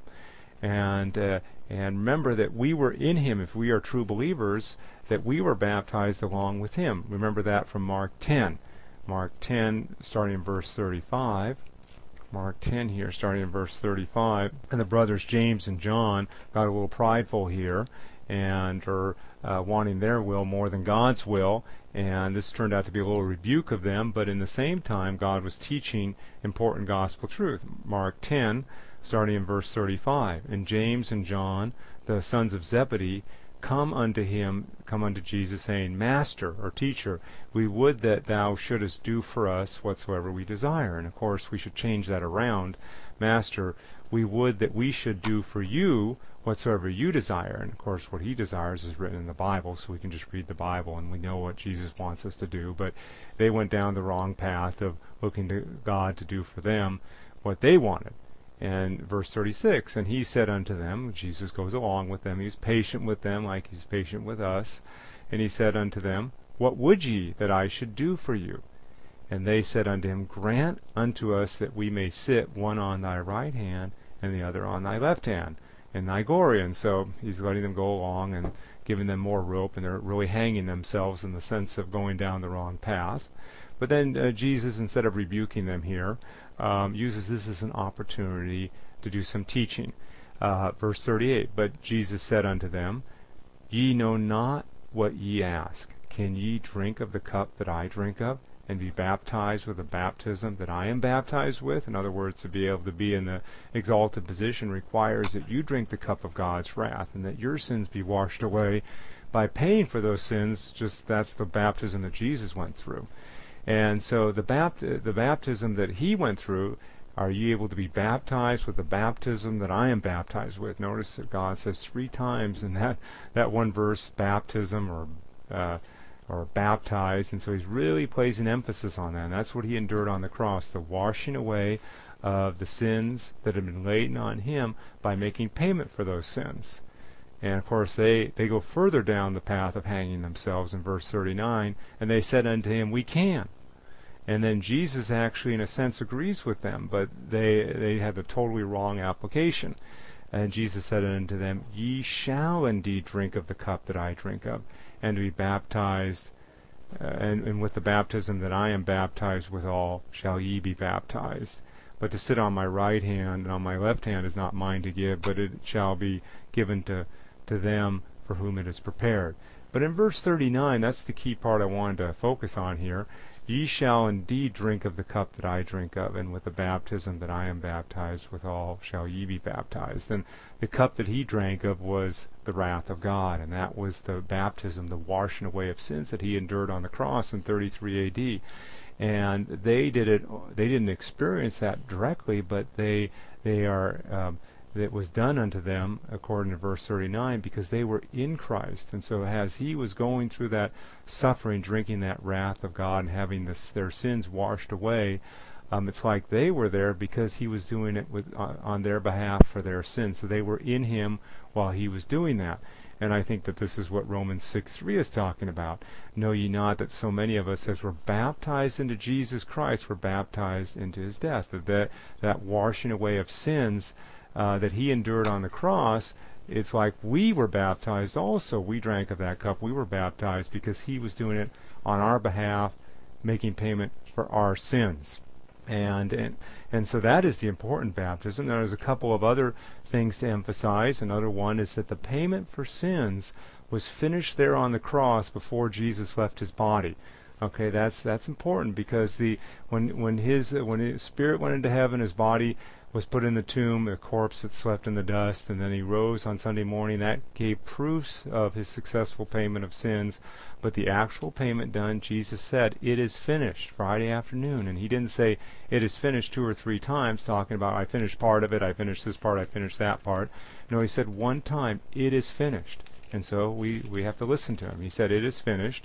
And uh, and remember that we were in him, if we are true believers, that we were baptized along with him. Remember that from Mark ten. Mark ten, starting in verse thirty-five. Mark ten here, starting in verse thirty-five. And the brothers James and John got a little prideful here and are uh, wanting their will more than God's will. And this turned out to be a little rebuke of them, but in the same time, God was teaching important gospel truth. Mark ten, starting in verse thirty-five. And James and John, the sons of Zebedee, come unto him, come unto Jesus, saying, Master, or Teacher, we would that thou shouldest do for us whatsoever we desire. And of course, we should change that around. Master, we would that we should do for you whatsoever you desire. And of course, what he desires is written in the Bible, so we can just read the Bible and we know what Jesus wants us to do. But they went down the wrong path of looking to God to do for them what they wanted. And verse thirty-six, and he said unto them, Jesus goes along with them, he's patient with them like he's patient with us, and he said unto them, What would ye that I should do for you? And they said unto him, Grant unto us that we may sit one on thy right hand, and the other on thy left hand, in thy glory. And so he's letting them go along and giving them more rope, and they're really hanging themselves in the sense of going down the wrong path. But then uh, Jesus, instead of rebuking them here, um, uses this as an opportunity to do some teaching. Uh, verse thirty-eight, But Jesus said unto them, Ye know not what ye ask. Can ye drink of the cup that I drink of, and be baptized with the baptism that I am baptized with? In other words, to be able to be in the exalted position requires that you drink the cup of God's wrath, and that your sins be washed away by paying for those sins. Just that's the baptism that Jesus went through. And so the, bapt- the baptism that he went through, are you able to be baptized with the baptism that I am baptized with? Notice that God says three times in that, that one verse, baptism or uh, or baptized. And so he's really placing emphasis on that. And that's what he endured on the cross, the washing away of the sins that had been laden on him by making payment for those sins. And of course they, they go further down the path of hanging themselves in verse thirty-nine, and they said unto him, we can. And then Jesus actually in a sense agrees with them, but they they had the totally wrong application. And Jesus said unto them, ye shall indeed drink of the cup that I drink of, and to be baptized, uh, and, and with the baptism that I am baptized withal shall ye be baptized. But to sit on my right hand and on my left hand is not mine to give, but it shall be given to, to them for whom it is prepared. But in verse thirty-nine, that's the key part I wanted to focus on here. Ye shall indeed drink of the cup that I drink of, and with the baptism that I am baptized withal shall ye be baptized. And the cup that he drank of was the wrath of God, and that was the baptism, the washing away of sins that he endured on the cross in thirty-three A D. And they did it. They didn't experience that directly, but they they are. Um, that was done unto them, according to verse thirty-nine, because they were in Christ. And so as he was going through that suffering, drinking that wrath of God and having this, their sins washed away, um, it's like they were there because he was doing it with, uh, on their behalf for their sins. So they were in him while he was doing that. And I think that this is what Romans six three is talking about. Know ye not that so many of us, as were baptized into Jesus Christ, were baptized into his death? That that, that washing away of sins Uh, that he endured on the cross, it's like we were baptized also. We drank of that cup. We were baptized because he was doing it on our behalf, making payment for our sins. And, and and so that is the important baptism. There's a couple of other things to emphasize. Another one is that the payment for sins was finished there on the cross before Jesus left his body. Okay, that's that's important because the when when his when his spirit went into heaven, his body was put in the tomb, a corpse that slept in the dust, and then he rose on Sunday morning. That gave proofs of his successful payment of sins. But the actual payment done, Jesus said, it is finished, Friday afternoon. And he didn't say it is finished two or three times, talking about I finished part of it, I finished this part, I finished that part. No, he said one time, it is finished. And so we, we have to listen to him. He said it is finished.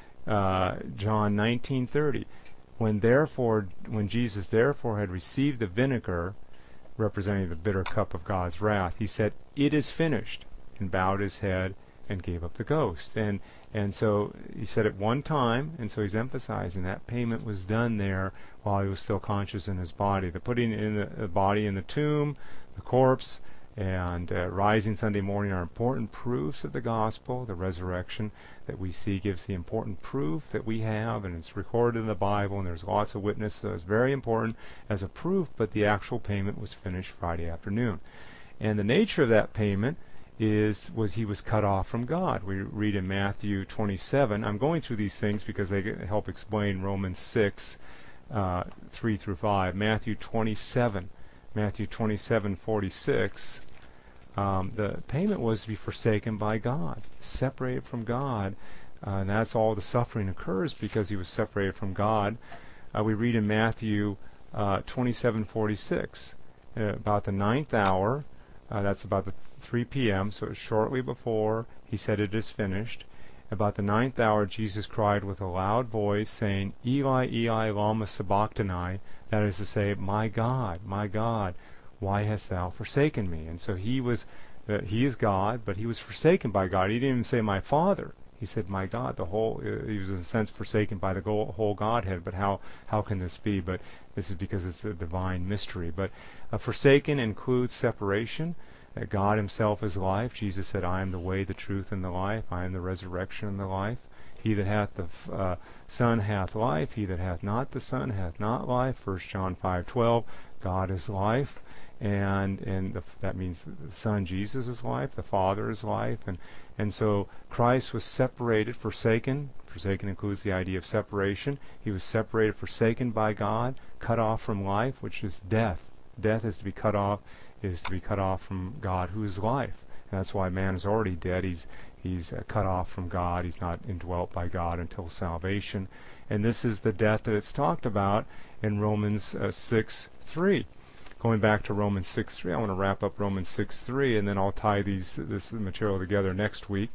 Uh, John nineteen thirty. When therefore, when Jesus therefore had received the vinegar, representing the bitter cup of God's wrath, he said, it is finished, and bowed his head and gave up the ghost. And and so he said it one time, and so he's emphasizing that payment was done there while he was still conscious in his body. The putting in the, the body in the tomb, the corpse, and uh, rising Sunday morning are important proofs of the gospel. The resurrection that we see gives the important proof that we have, and it's recorded in the Bible, and there's lots of witnesses, so it's very important as a proof, but the actual payment was finished Friday afternoon. And the nature of that payment is was he was cut off from God. We read in Matthew twenty-seven. I'm going through these things because they help explain Romans six, uh, three through five. Matthew twenty-seven. Matthew twenty-seven forty-six, um, the payment was to be forsaken by God, separated from God, uh, and that's all the suffering occurs because he was separated from God. Uh, we read in Matthew uh, twenty-seven forty-six, uh, about the ninth hour, uh, that's about the three p.m., so it's shortly before he said it is finished. About the ninth hour, Jesus cried with a loud voice, saying, Eli, Eli, lama sabachthani, that is to say, my God, my God, why hast thou forsaken me? And so he was, uh, he is God, but he was forsaken by God. He didn't even say, my Father. He said, my God. The whole, uh, he was in a sense forsaken by the go- whole Godhead. But how, how can this be? But this is because it's a divine mystery. But uh, forsaken includes separation. That God himself is life. Jesus said, I am the way, the truth, and the life. I am the resurrection and the life. He that hath the uh, Son hath life. He that hath not the Son hath not life. First John five twelve. God is life. And and the, that means the Son Jesus is life. The Father is life. And, and so Christ was separated, forsaken. Forsaken includes the idea of separation. He was separated, forsaken by God, cut off from life, which is death. Death is to be cut off. is to be cut off from God, who is life. And that's why man is already dead. He's he's uh, cut off from God. He's not indwelt by God until salvation. And this is the death that it's talked about in Romans uh, six three. Going back to Romans six three, I want to wrap up Romans six three, and then I'll tie these this material together next week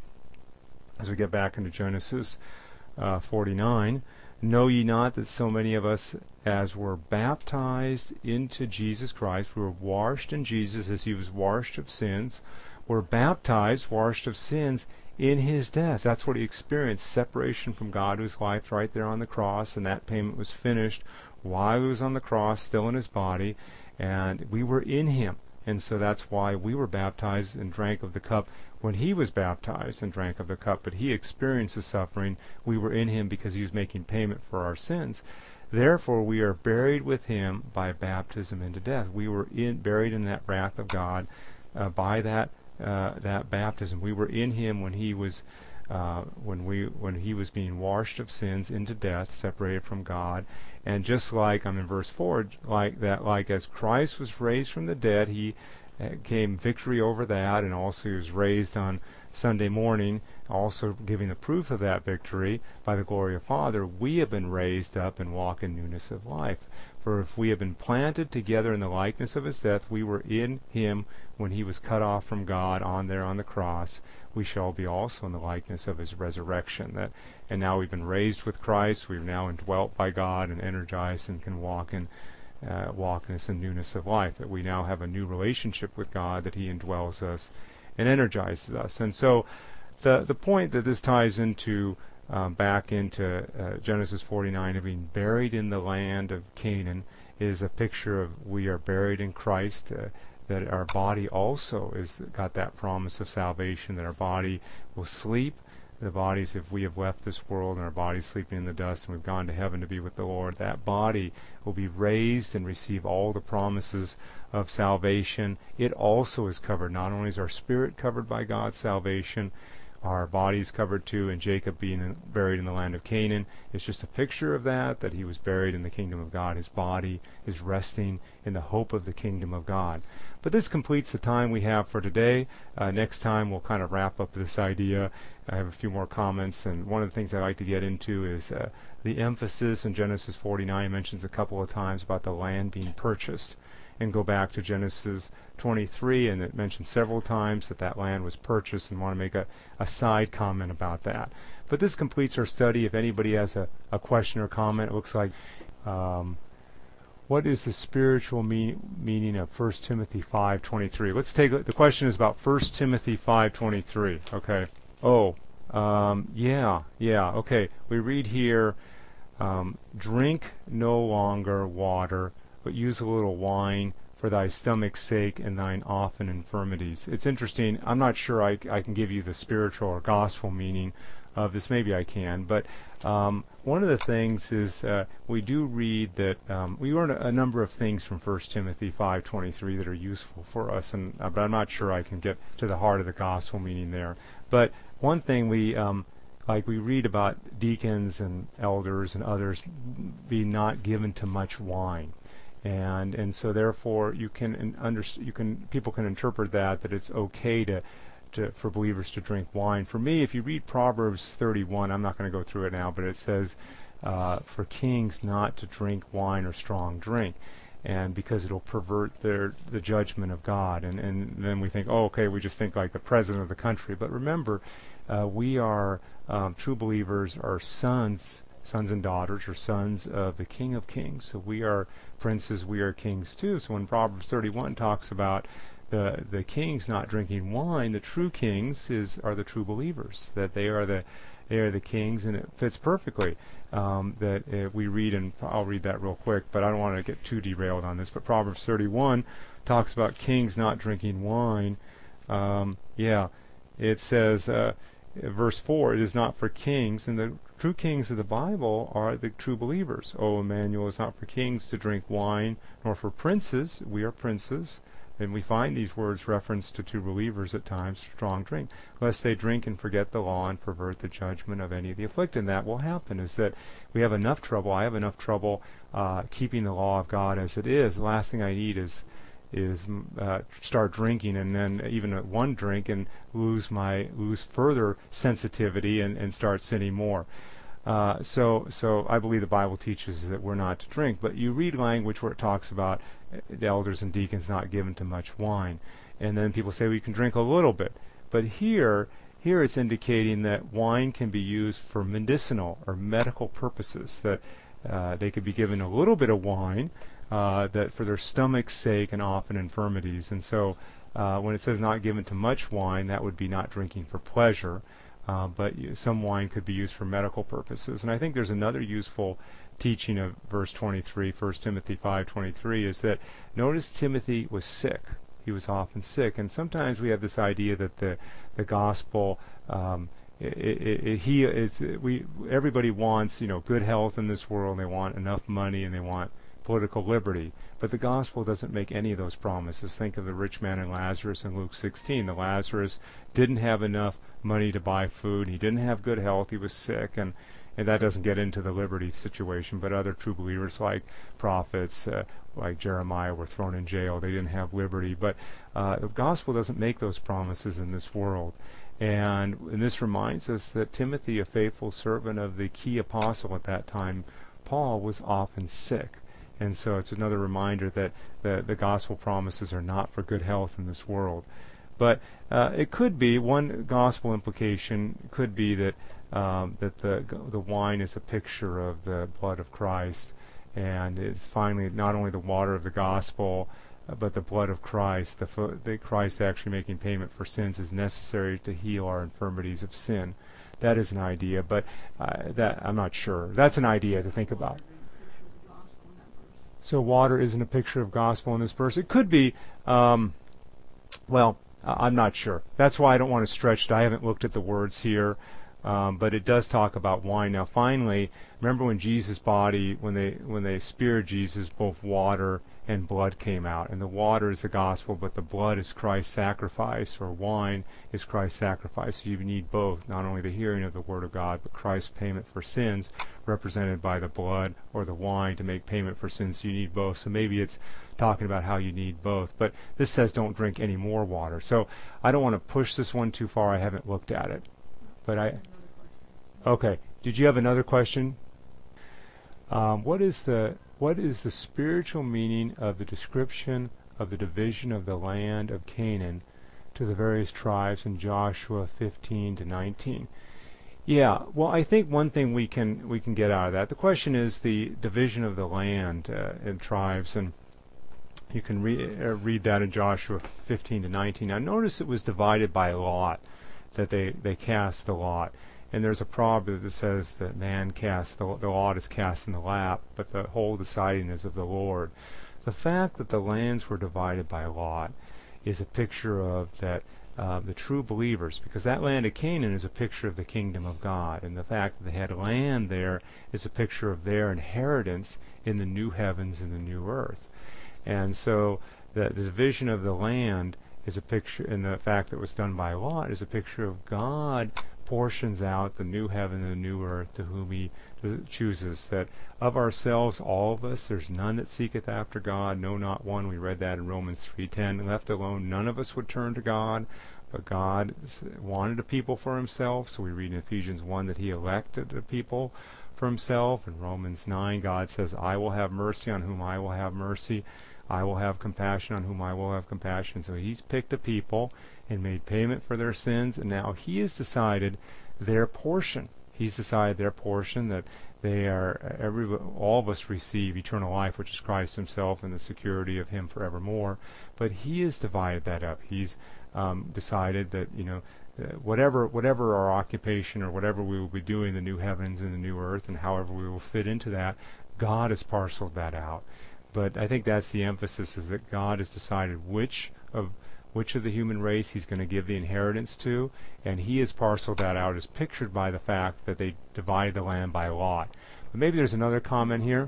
as we get back into Genesis uh, forty-nine. Know ye not that so many of us as were baptized into Jesus Christ, we were washed in Jesus as he was washed of sins, were baptized, washed of sins, in his death. That's what he experienced, separation from God, whose life right there on the cross, and that payment was finished while he was on the cross, still in his body, and we were in him. And so that's why we were baptized and drank of the cup when he was baptized and drank of the cup. But he experienced the suffering. We were in him because he was making payment for our sins. Therefore, we are buried with him by baptism into death. We were in, buried in that wrath of God uh, by that uh, that baptism. We were in him when he was uh, when we when he was being washed of sins into death, separated from God. And just like I'm in verse four, like that, like as Christ was raised from the dead, he uh, came victory over that, and also he was raised on Sunday morning, also giving the proof of that victory by the glory of Father. We have been raised up and walk in newness of life. For if we have been planted together in the likeness of his death, we were in him when he was cut off from God on there on the cross. We shall be also in the likeness of his resurrection. That, and now we've been raised with Christ. We've now indwelt by God and energized and can walk in uh, walk in this newness of life. That we now have a new relationship with God, that he indwells us and energizes us. And so the the point that this ties into um, back into uh, Genesis forty-nine, of being buried in the land of Canaan, is a picture of we are buried in Christ, uh, that our body also is got that promise of salvation, that our body will sleep. The bodies, if we have left this world and our bodies sleeping in the dust and we've gone to heaven to be with the Lord, that body will be raised and receive all the promises of salvation. It also is covered. Not only is our spirit covered by God's salvation, our bodies covered too, and Jacob being in, buried in the land of Canaan is just a picture of that, that he was buried in the kingdom of God. His body is resting in the hope of the kingdom of God. But this completes the time we have for today. Uh, next time we'll kind of wrap up this idea. I have a few more comments, and one of the things I like to get into is uh, the emphasis in Genesis forty-nine. It mentions a couple of times about the land being purchased. And go back to Genesis twenty-three, and it mentions several times that that land was purchased, and want to make a, a side comment about that. But this completes our study. If anybody has a, a question or comment, it looks like, um, what is the spiritual mean, meaning of First Timothy five twenty-three? Let's take, the question is about First Timothy five twenty-three, okay? Oh, um, yeah, yeah, okay. We read here, um, drink no longer water, but use a little wine for thy stomach's sake and thine often infirmities. It's interesting. I'm not sure I, I can give you the spiritual or gospel meaning of this. Maybe I can. But um, one of the things is uh, we do read that um, we learn a, a number of things from First Timothy five twenty-three that are useful for us, and uh, but I'm not sure I can get to the heart of the gospel meaning there. But one thing we um, like we read about deacons and elders and others being not given to much wine. And and so therefore you can under, you can people can interpret that that it's okay to, to for believers to drink wine. For me, if you read Proverbs thirty-one, I'm not going to go through it now, but it says uh, for kings not to drink wine or strong drink, and because it'll pervert their the judgment of God. And and then we think, oh, okay, we just think like the president of the country. But remember, uh, we are um, true believers, are sons. Sons and daughters, or sons of the King of Kings. So we are princes, we are kings too. So when Proverbs thirty-one talks about the the kings not drinking wine, the true kings is are the true believers. That they are the they are the kings, and it fits perfectly. Um, that uh, we read, and I'll read that real quick, but I don't want to get too derailed on this. But Proverbs thirty-one talks about kings not drinking wine. Um, yeah, it says. Uh, Verse four, it is not for kings, and the true kings of the Bible are the true believers. O Emmanuel, is not for kings to drink wine, nor for princes, we are princes, and we find these words referenced to true believers at times, strong drink, lest they drink and forget the law and pervert the judgment of any of the afflicted. And that will happen, is that we have enough trouble, I have enough trouble uh, keeping the law of God as it is. The last thing I need is is uh, start drinking, and then even at one drink and lose my lose further sensitivity and, and start sinning more. Uh, so so I believe the Bible teaches that we're not to drink. But you read language where it talks about the elders and deacons not given to much wine, and then people say we can drink a little bit. But here here it's indicating that wine can be used for medicinal or medical purposes. That uh, they could be given a little bit of wine. Uh, that for their stomach's sake and often infirmities. And so uh, when it says not given to much wine, that would be not drinking for pleasure. Uh, but some wine could be used for medical purposes. And I think there's another useful teaching of verse twenty-three, First Timothy five twenty-three, is that notice Timothy was sick. He was often sick. And sometimes we have this idea that the, the gospel, um, it, it, it, he, it's, we, everybody wants, you know, good health in this world. They want enough money and they want political liberty. But the gospel doesn't make any of those promises. Think of the rich man and Lazarus in Luke sixteen. The Lazarus didn't have enough money to buy food. He didn't have good health. He was sick. And, and that doesn't get into the liberty situation. But other true believers like prophets, uh, like Jeremiah, were thrown in jail. They didn't have liberty. But uh, the gospel doesn't make those promises in this world. And, and this reminds us that Timothy, a faithful servant of the key apostle at that time, Paul, was often sick. And so it's another reminder that the, the gospel promises are not for good health in this world. But uh, it could be, one gospel implication could be that um, that the the wine is a picture of the blood of Christ, and it's finally not only the water of the gospel, uh, but the blood of Christ. The, fo- the Christ actually making payment for sins is necessary to heal our infirmities of sin. That is an idea, but uh, that I'm not sure. That's an idea to think about. So water isn't a picture of gospel in this verse. It could be, um, well, uh, I'm not sure. That's why I don't want to stretch it. I haven't looked at the words here, um, but it does talk about wine. Now, finally, remember when Jesus' body, when they when they speared Jesus, both water and blood came out. And the water is the gospel, but the blood is Christ's sacrifice, or wine is Christ's sacrifice. So you need both, not only the hearing of the Word of God, but Christ's payment for sins, represented by the blood or the wine to make payment for sins. You need both. So maybe it's talking about how you need both. But this says don't drink any more water. So I don't want to push this one too far. I haven't looked at it. But I... Okay. Did you have another question? Um, what is the what is the spiritual meaning of the description of the division of the land of Canaan to the various tribes in Joshua fifteen to nineteen? Yeah, well, I think one thing we can we can get out of that. The question is the division of the land uh, in tribes, and you can re- uh, read that in Joshua fifteen to nineteen. Now, notice it was divided by lot, that they they cast the lot. And there's a proverb that says that man casts, the, the lot is cast in the lap, but the whole deciding is of the Lord. The fact that the lands were divided by lot is a picture of that uh, the true believers, because that land of Canaan is a picture of the kingdom of God, and the fact that they had land there is a picture of their inheritance in the new heavens and the new earth. And so the, the division of the land is a picture, and the fact that it was done by lot is a picture of God portions out the new heaven and the new earth to whom he chooses. That of ourselves, all of us, there's none that seeketh after God, no, not one. We read that in Romans three ten. Left alone, none of us would turn to God, but God wanted a people for himself. So we read in Ephesians one that he elected a people for himself. In Romans nine, God says, I will have mercy on whom I will have mercy. I will have compassion on whom I will have compassion. So he's picked a people and made payment for their sins, and now he has decided their portion. He's decided their portion, that they are, every all of us receive eternal life, which is Christ himself, and the security of him forevermore. But he has divided that up. He's um, decided that, you know, uh, whatever whatever our occupation or whatever we will be doing, the new heavens and the new earth, and however we will fit into that, God has parceled that out. But I think that's the emphasis, is that God has decided which of which of the human race he's going to give the inheritance to, and he has parceled that out, as pictured by the fact that they divided the land by lot. But maybe there's another comment here.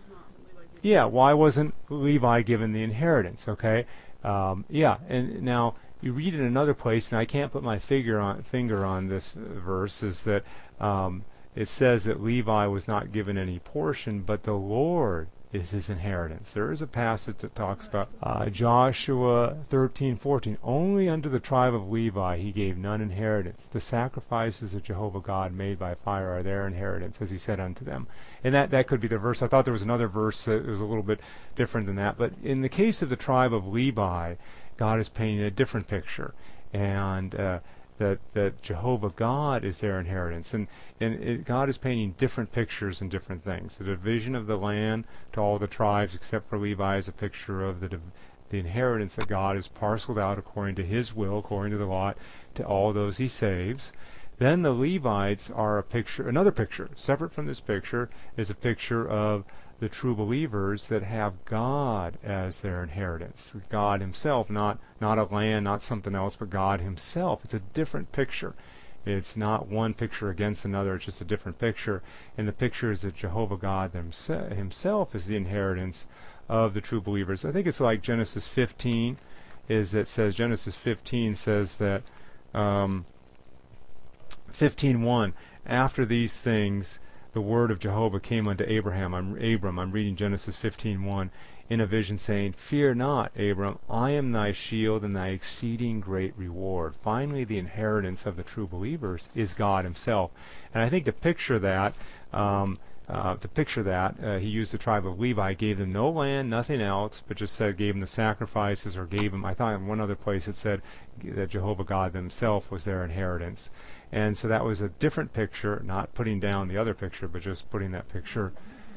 Yeah, why wasn't Levi given the inheritance? Okay, um, yeah, and now you read in another place, and I can't put my figure on, finger on this verse, is that um, it says that Levi was not given any portion, but the Lord is his inheritance. There is a passage that talks about uh, Joshua thirteen fourteen. Only unto the tribe of Levi he gave none inheritance. The sacrifices of Jehovah God made by fire are their inheritance, as he said unto them. And that, that could be the verse. I thought there was another verse that was a little bit different than that. But in the case of the tribe of Levi, God is painting a different picture. And uh, that that Jehovah God is their inheritance. And, and it, God is painting different pictures and different things. The division of the land to all the tribes except for Levi is a picture of the div- the inheritance that God has parceled out according to his will, according to the lot, to all those he saves. Then the Levites are a picture, another picture, separate from this picture, is a picture of the true believers that have God as their inheritance. God himself, not, not a land, not something else, but God himself. It's a different picture. It's not one picture against another, it's just a different picture. And the picture is that Jehovah God themse- himself is the inheritance of the true believers. I think it's like Genesis fifteen, is that says, Genesis fifteen says that, um, fifteen one, after these things, the word of Jehovah came unto Abraham. I'm Abram. I'm reading Genesis fifteen one in a vision, saying, "Fear not, Abram. I am thy shield and thy exceeding great reward." Finally, the inheritance of the true believers is God himself. And I think to picture that, um, uh, to picture that, uh, he used the tribe of Levi, gave them no land, nothing else, but just said gave them the sacrifices, or gave them. I thought in one other place it said that Jehovah God himself was their inheritance. And so that was a different picture, not putting down the other picture, but just putting that picture.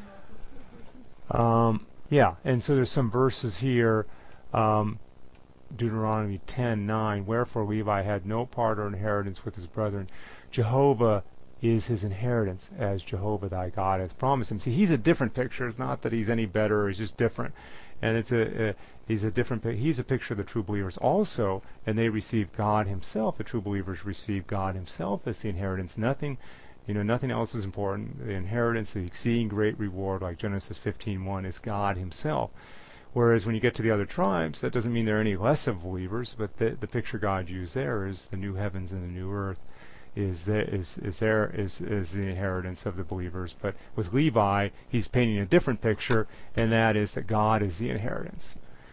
Um, yeah, and so there's some verses here, um, Deuteronomy ten nine, "Wherefore Levi had no part or inheritance with his brethren. Jehovah is his inheritance, as Jehovah thy God hath promised him." See, he's a different picture. It's not that he's any better, he's just different. And it's a, a he's a different he's a picture of the true believers also, and they receive God himself. The true believers receive God himself as the inheritance. Nothing, you know, nothing else is important. The inheritance, the exceeding great reward, like Genesis fifteen one, is God himself. Whereas when you get to the other tribes, that doesn't mean they're any less of believers, but the the picture God used there is the new heavens and the new earth. Is there is is there is is the inheritance of the believers. But with Levi, he's painting a different picture, and that is that God is the inheritance.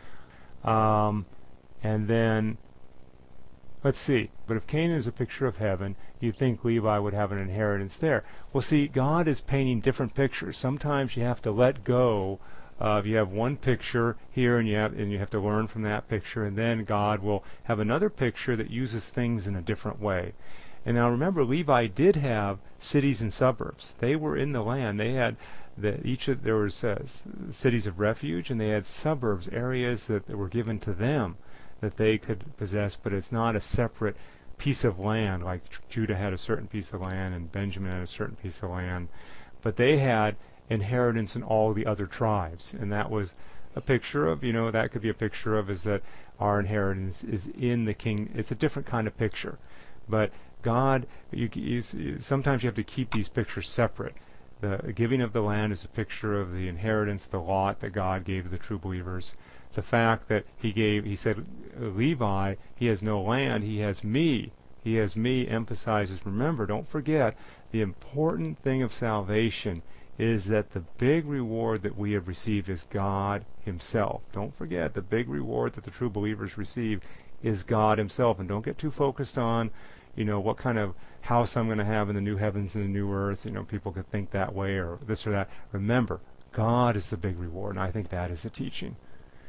Um, and then, let's see. But if Canaan is a picture of heaven, you'd think Levi would have an inheritance there. Well, see, God is painting different pictures. Sometimes you have to let go. Uh, you have one picture here, and you have and you have to learn from that picture, and then God will have another picture that uses things in a different way. And now remember, Levi did have cities and suburbs. They were in the land. They had the, each of there was uh, cities of refuge, and they had suburbs, areas that were given to them that they could possess. But it's not a separate piece of land like Judah had a certain piece of land and Benjamin had a certain piece of land. But they had inheritance in all the other tribes, and that was a picture of, you know, that could be a picture of is that our inheritance is in the king. It's a different kind of picture, but God, you, you, sometimes you have to keep these pictures separate. The giving of the land is a picture of the inheritance, the lot that God gave to the true believers. The fact that he gave, he said, Levi, he has no land, he has me. He has me emphasizes, remember, don't forget, the important thing of salvation is that the big reward that we have received is God himself. Don't forget, the big reward that the true believers receive is God himself. And don't get too focused on, you know, what kind of house I'm going to have in the new heavens and the new earth. You know, people could think that way or this or that. Remember, God is the big reward, and I think that is the teaching.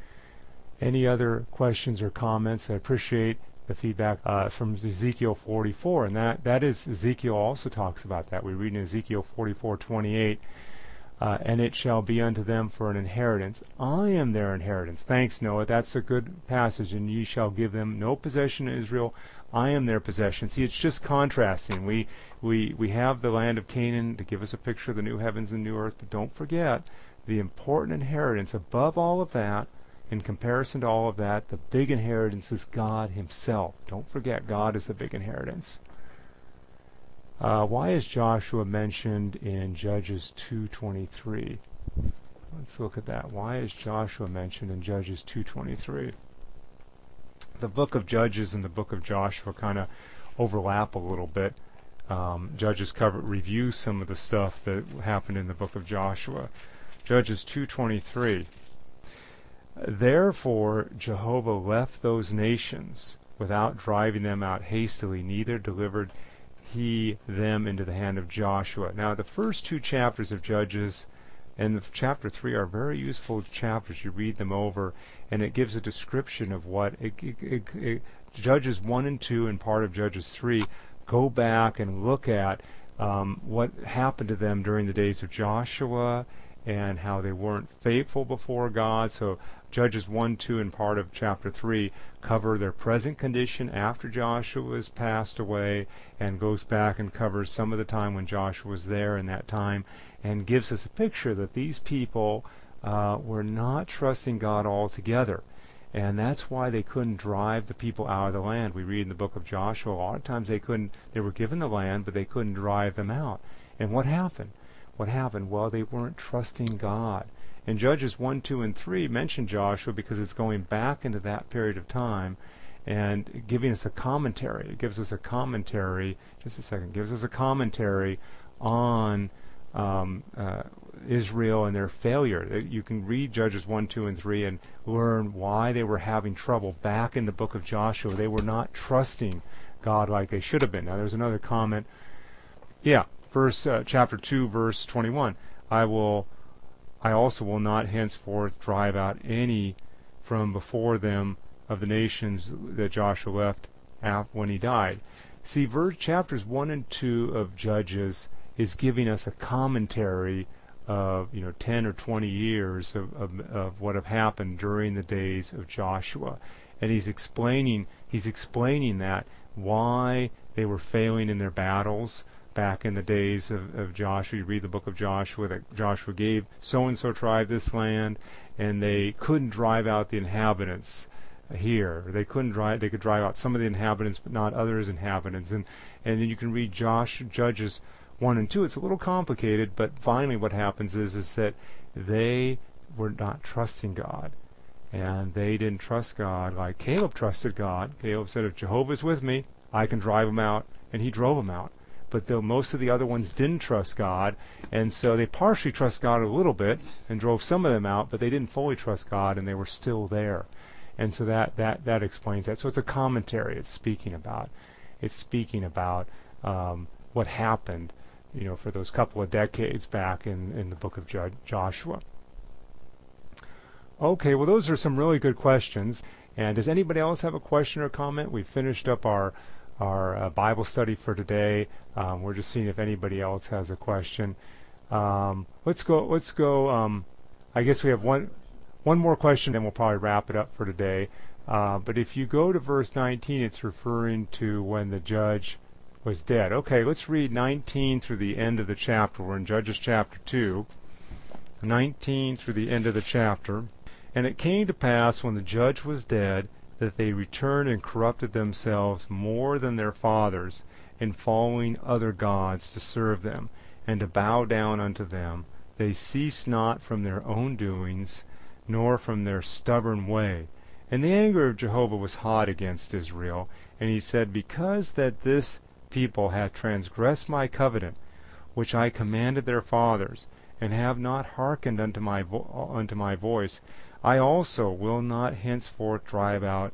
Any other questions or comments? I appreciate the feedback uh, from Ezekiel forty-four, and that, that is, Ezekiel also talks about that. We read in Ezekiel forty-four twenty-eight, uh, "And it shall be unto them for an inheritance. I am their inheritance." Thanks, Noah. That's a good passage. "And ye shall give them no possession in Israel. I am their possession." See, it's just contrasting. We we we have the land of Canaan to give us a picture of the new heavens and new earth, but don't forget the important inheritance above all of that. In comparison to all of that, the big inheritance is God himself. Don't forget, God is the big inheritance. Uh, why is Joshua mentioned in Judges two twenty-three? Let's look at that. Why is Joshua mentioned in Judges two twenty-three? The book of Judges and the book of Joshua kind of overlap a little bit. Um, Judges cover review some of the stuff that happened in the book of Joshua. Judges two twenty-three. "Therefore Jehovah left those nations without driving them out hastily, neither delivered he them into the hand of Joshua." Now, the first two chapters of Judges and chapter three are very useful chapters. You read them over, and it gives a description of what it, it, it, it, Judges one and two and part of Judges three go back and look at um, what happened to them during the days of Joshua and how they weren't faithful before God. So Judges one, two, and part of chapter three cover their present condition after Joshua has passed away, and goes back and covers some of the time when Joshua was there in that time, and gives us a picture that these people uh, were not trusting God altogether. And that's why they couldn't drive the people out of the land. We read in the book of Joshua, a lot of times they couldn't, they were given the land, but they couldn't drive them out. And what happened? What happened? Well, they weren't trusting God. And Judges one, two, and three mention Joshua because it's going back into that period of time and giving us a commentary. It gives us a commentary, just a second, gives us a commentary on um, uh, Israel and their failure. You can read Judges one, two, and three and learn why they were having trouble back in the book of Joshua. They were not trusting God like they should have been. Now there's another comment. Yeah, verse uh, chapter two, verse twenty-one. I will, I also will not henceforth drive out any from before them of the nations that Joshua left when he died. See, verse chapters one and two of Judges is giving us a commentary of, you know, ten or twenty years of, of, of what have happened during the days of Joshua. And he's explaining, he's explaining that, why they were failing in their battles back in the days of, of Joshua. You read the book of Joshua, that Joshua gave so-and-so tribe this land, and they couldn't drive out the inhabitants here. They couldn't drive, they could drive out some of the inhabitants, but not others inhabitants. And, and then you can read Josh, Judges one and two. It's a little complicated, but finally what happens is is that they were not trusting God, and they didn't trust God like Caleb trusted God. Caleb said, if Jehovah's with me, I can drive them out, and he drove them out. But though most of the other ones didn't trust God, and so they partially trust God a little bit and drove some of them out, but they didn't fully trust God, and they were still there. And so that that that explains that. So it's a commentary. It's speaking about it's speaking about um, what happened, you know, for those couple of decades back in, in the book of Jo- Joshua. Okay, well, those are some really good questions. And does anybody else have a question or comment? We've finished up our our uh, Bible study for today. Um, we're just seeing if anybody else has a question. Um, let's go. Let's go. Um, I guess we have one one more question, then we'll probably wrap it up for today. Uh, but if you go to verse nineteen, it's referring to when the judge was dead. Okay, let's read nineteen through the end of the chapter. We're in Judges chapter two, nineteen through the end of the chapter. And it came to pass when the judge was dead that they returned and corrupted themselves more than their fathers, in following other gods to serve them, and to bow down unto them. They ceased not from their own doings, nor from their stubborn way. And the anger of Jehovah was hot against Israel, and he said, because that this people hath transgressed my covenant, which I commanded their fathers, and have not hearkened unto my vo- unto my voice, I also will not henceforth drive out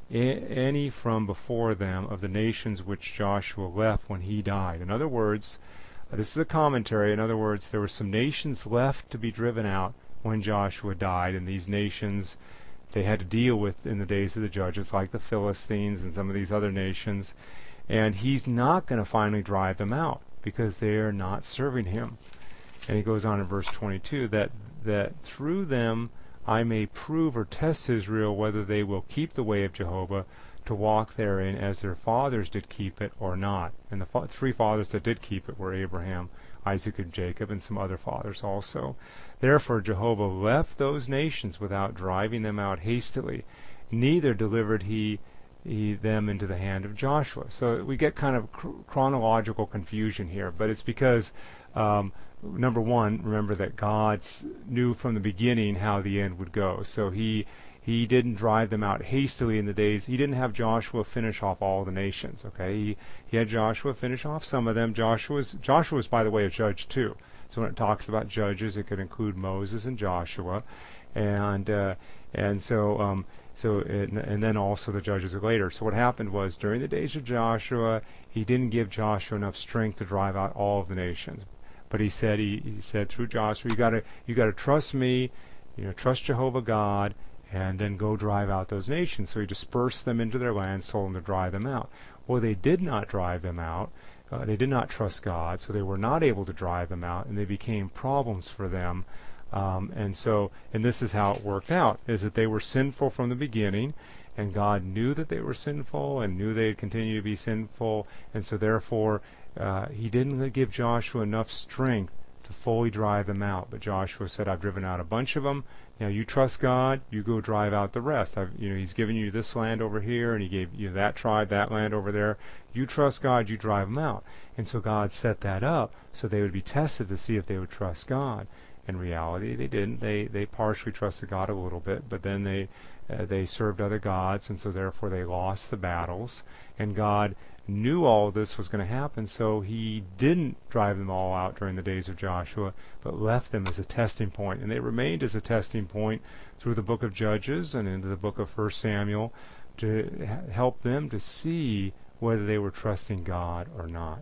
any from before them of the nations which Joshua left when he died. In other words, this is a commentary. In other words, there were some nations left to be driven out when Joshua died, and these nations they had to deal with in the days of the judges, like the Philistines and some of these other nations. And he's not going to finally drive them out because they are not serving him. And he goes on in verse twenty-two that that through them I may prove or test Israel whether they will keep the way of Jehovah to walk therein as their fathers did keep it or not. And the fa- three fathers that did keep it were Abraham, Isaac, and Jacob, and some other fathers also. Therefore Jehovah left those nations without driving them out hastily, neither delivered he, he them into the hand of Joshua. So we get kind of cr- chronological confusion here, but it's because um, number one, remember that God knew from the beginning how the end would go. So he he didn't drive them out hastily in the days. He didn't have Joshua finish off all the nations. Okay, he he had Joshua finish off some of them. Joshua's Joshua's by the way a judge too. So when it talks about judges, it could include Moses and Joshua, and uh, and so um, so it, and then also the judges later. So what happened was during the days of Joshua, he didn't give Joshua enough strength to drive out all of the nations. But he said, he, he said through Joshua, you gotta, you gotta trust me, you know, trust Jehovah God, and then go drive out those nations. So he dispersed them into their lands, told them to drive them out. Well, they did not drive them out. Uh, they did not trust God, so they were not able to drive them out, and they became problems for them Um, and so, and this is how it worked out, is that they were sinful from the beginning, and God knew that they were sinful and knew they'd continue to be sinful, and so therefore uh, he didn't give Joshua enough strength to fully drive them out. But Joshua said, I've driven out a bunch of them. Now you trust God, you go drive out the rest. I've, you know, he's given you this land over here, and he gave you that tribe, that land over there. You trust God, you drive them out. And so God set that up so they would be tested to see if they would trust God. In reality, they didn't. They they partially trusted God a little bit, but then they uh, they served other gods, and so therefore they lost the battles. And God knew all this was going to happen, so he didn't drive them all out during the days of Joshua, but left them as a testing point. And they remained as a testing point through the book of Judges and into the book of First Samuel to ha- help them to see whether they were trusting God or not.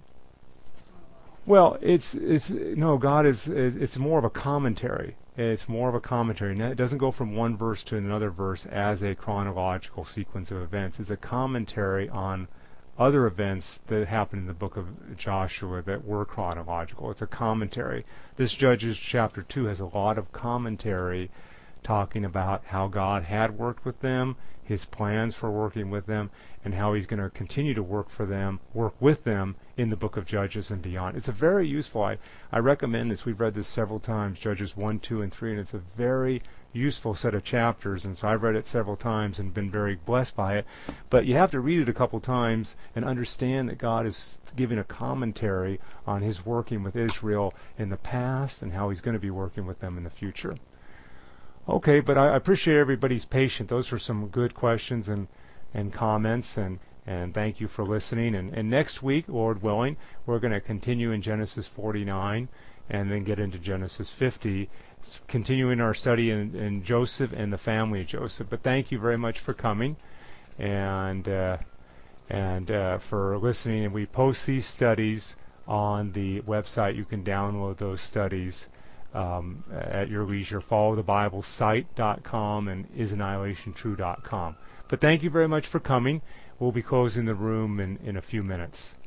Well, it's it's no, God is, is it's more of a commentary. It's more of a commentary. It doesn't go from one verse to another verse as a chronological sequence of events. It's a commentary on other events that happened in the book of Joshua that were chronological. It's a commentary. This Judges chapter two has a lot of commentary talking about how God had worked with them, his plans for working with them, and how he's going to continue to work for them, work with them in the book of Judges and beyond. It's a very useful, I, I recommend this. We've read this several times, Judges one, two, and three, and it's a very useful set of chapters, and so I've read it several times and been very blessed by it. But you have to read it a couple times and understand that God is giving a commentary on his working with Israel in the past and how he's going to be working with them in the future. Okay, but I appreciate everybody's patience. Those are some good questions and, and comments, and, and thank you for listening. And, and next week, Lord willing, we're going to continue in Genesis forty-nine and then get into Genesis fifty, continuing our study in, in Joseph and the family of Joseph. But thank you very much for coming and uh, and uh, for listening. And we post these studies on the website. You can download those studies Um, at your leisure. Follow the Bible site dot com and is annihilation true dot com. But thank you very much for coming. We'll be closing the room in, in a few minutes.